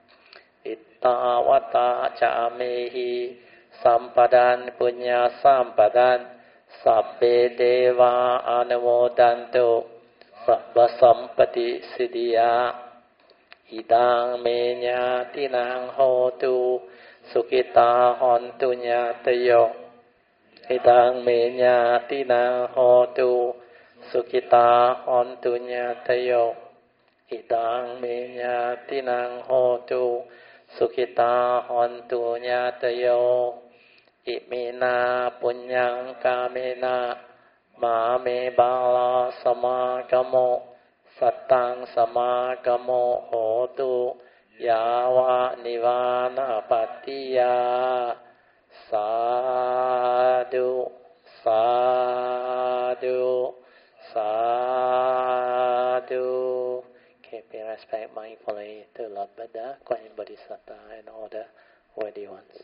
ittavata cha amehi sampadan punya sampadan sabbe deva anumodantu sabba sampati siddhya idang menya tinang hotu sukita hontu nyatayo idang menya tinang hotu sukita hontu nyatayo อิตังเมญาตินังโหตุสุขิตาหอนตุญาตโยอิเมนาปุญญังกาเมนะมาเมบาลาสมากโมสัตตังสมากโมโหตุยาวะนิวานาปัตติยาสาธุสาธุสาธุ Pay respect mindfully to Lord Buddha, Kuan Yin Bodhisattva, and all the worthy ones.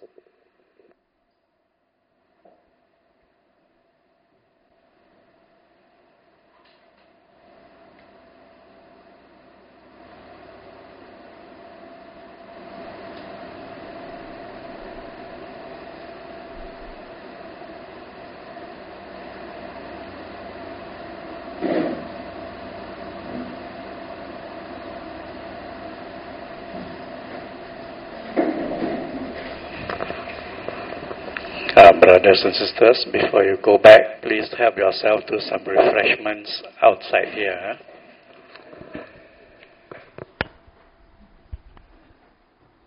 Brothers and sisters, before you go back, please help yourself to some refreshments outside here.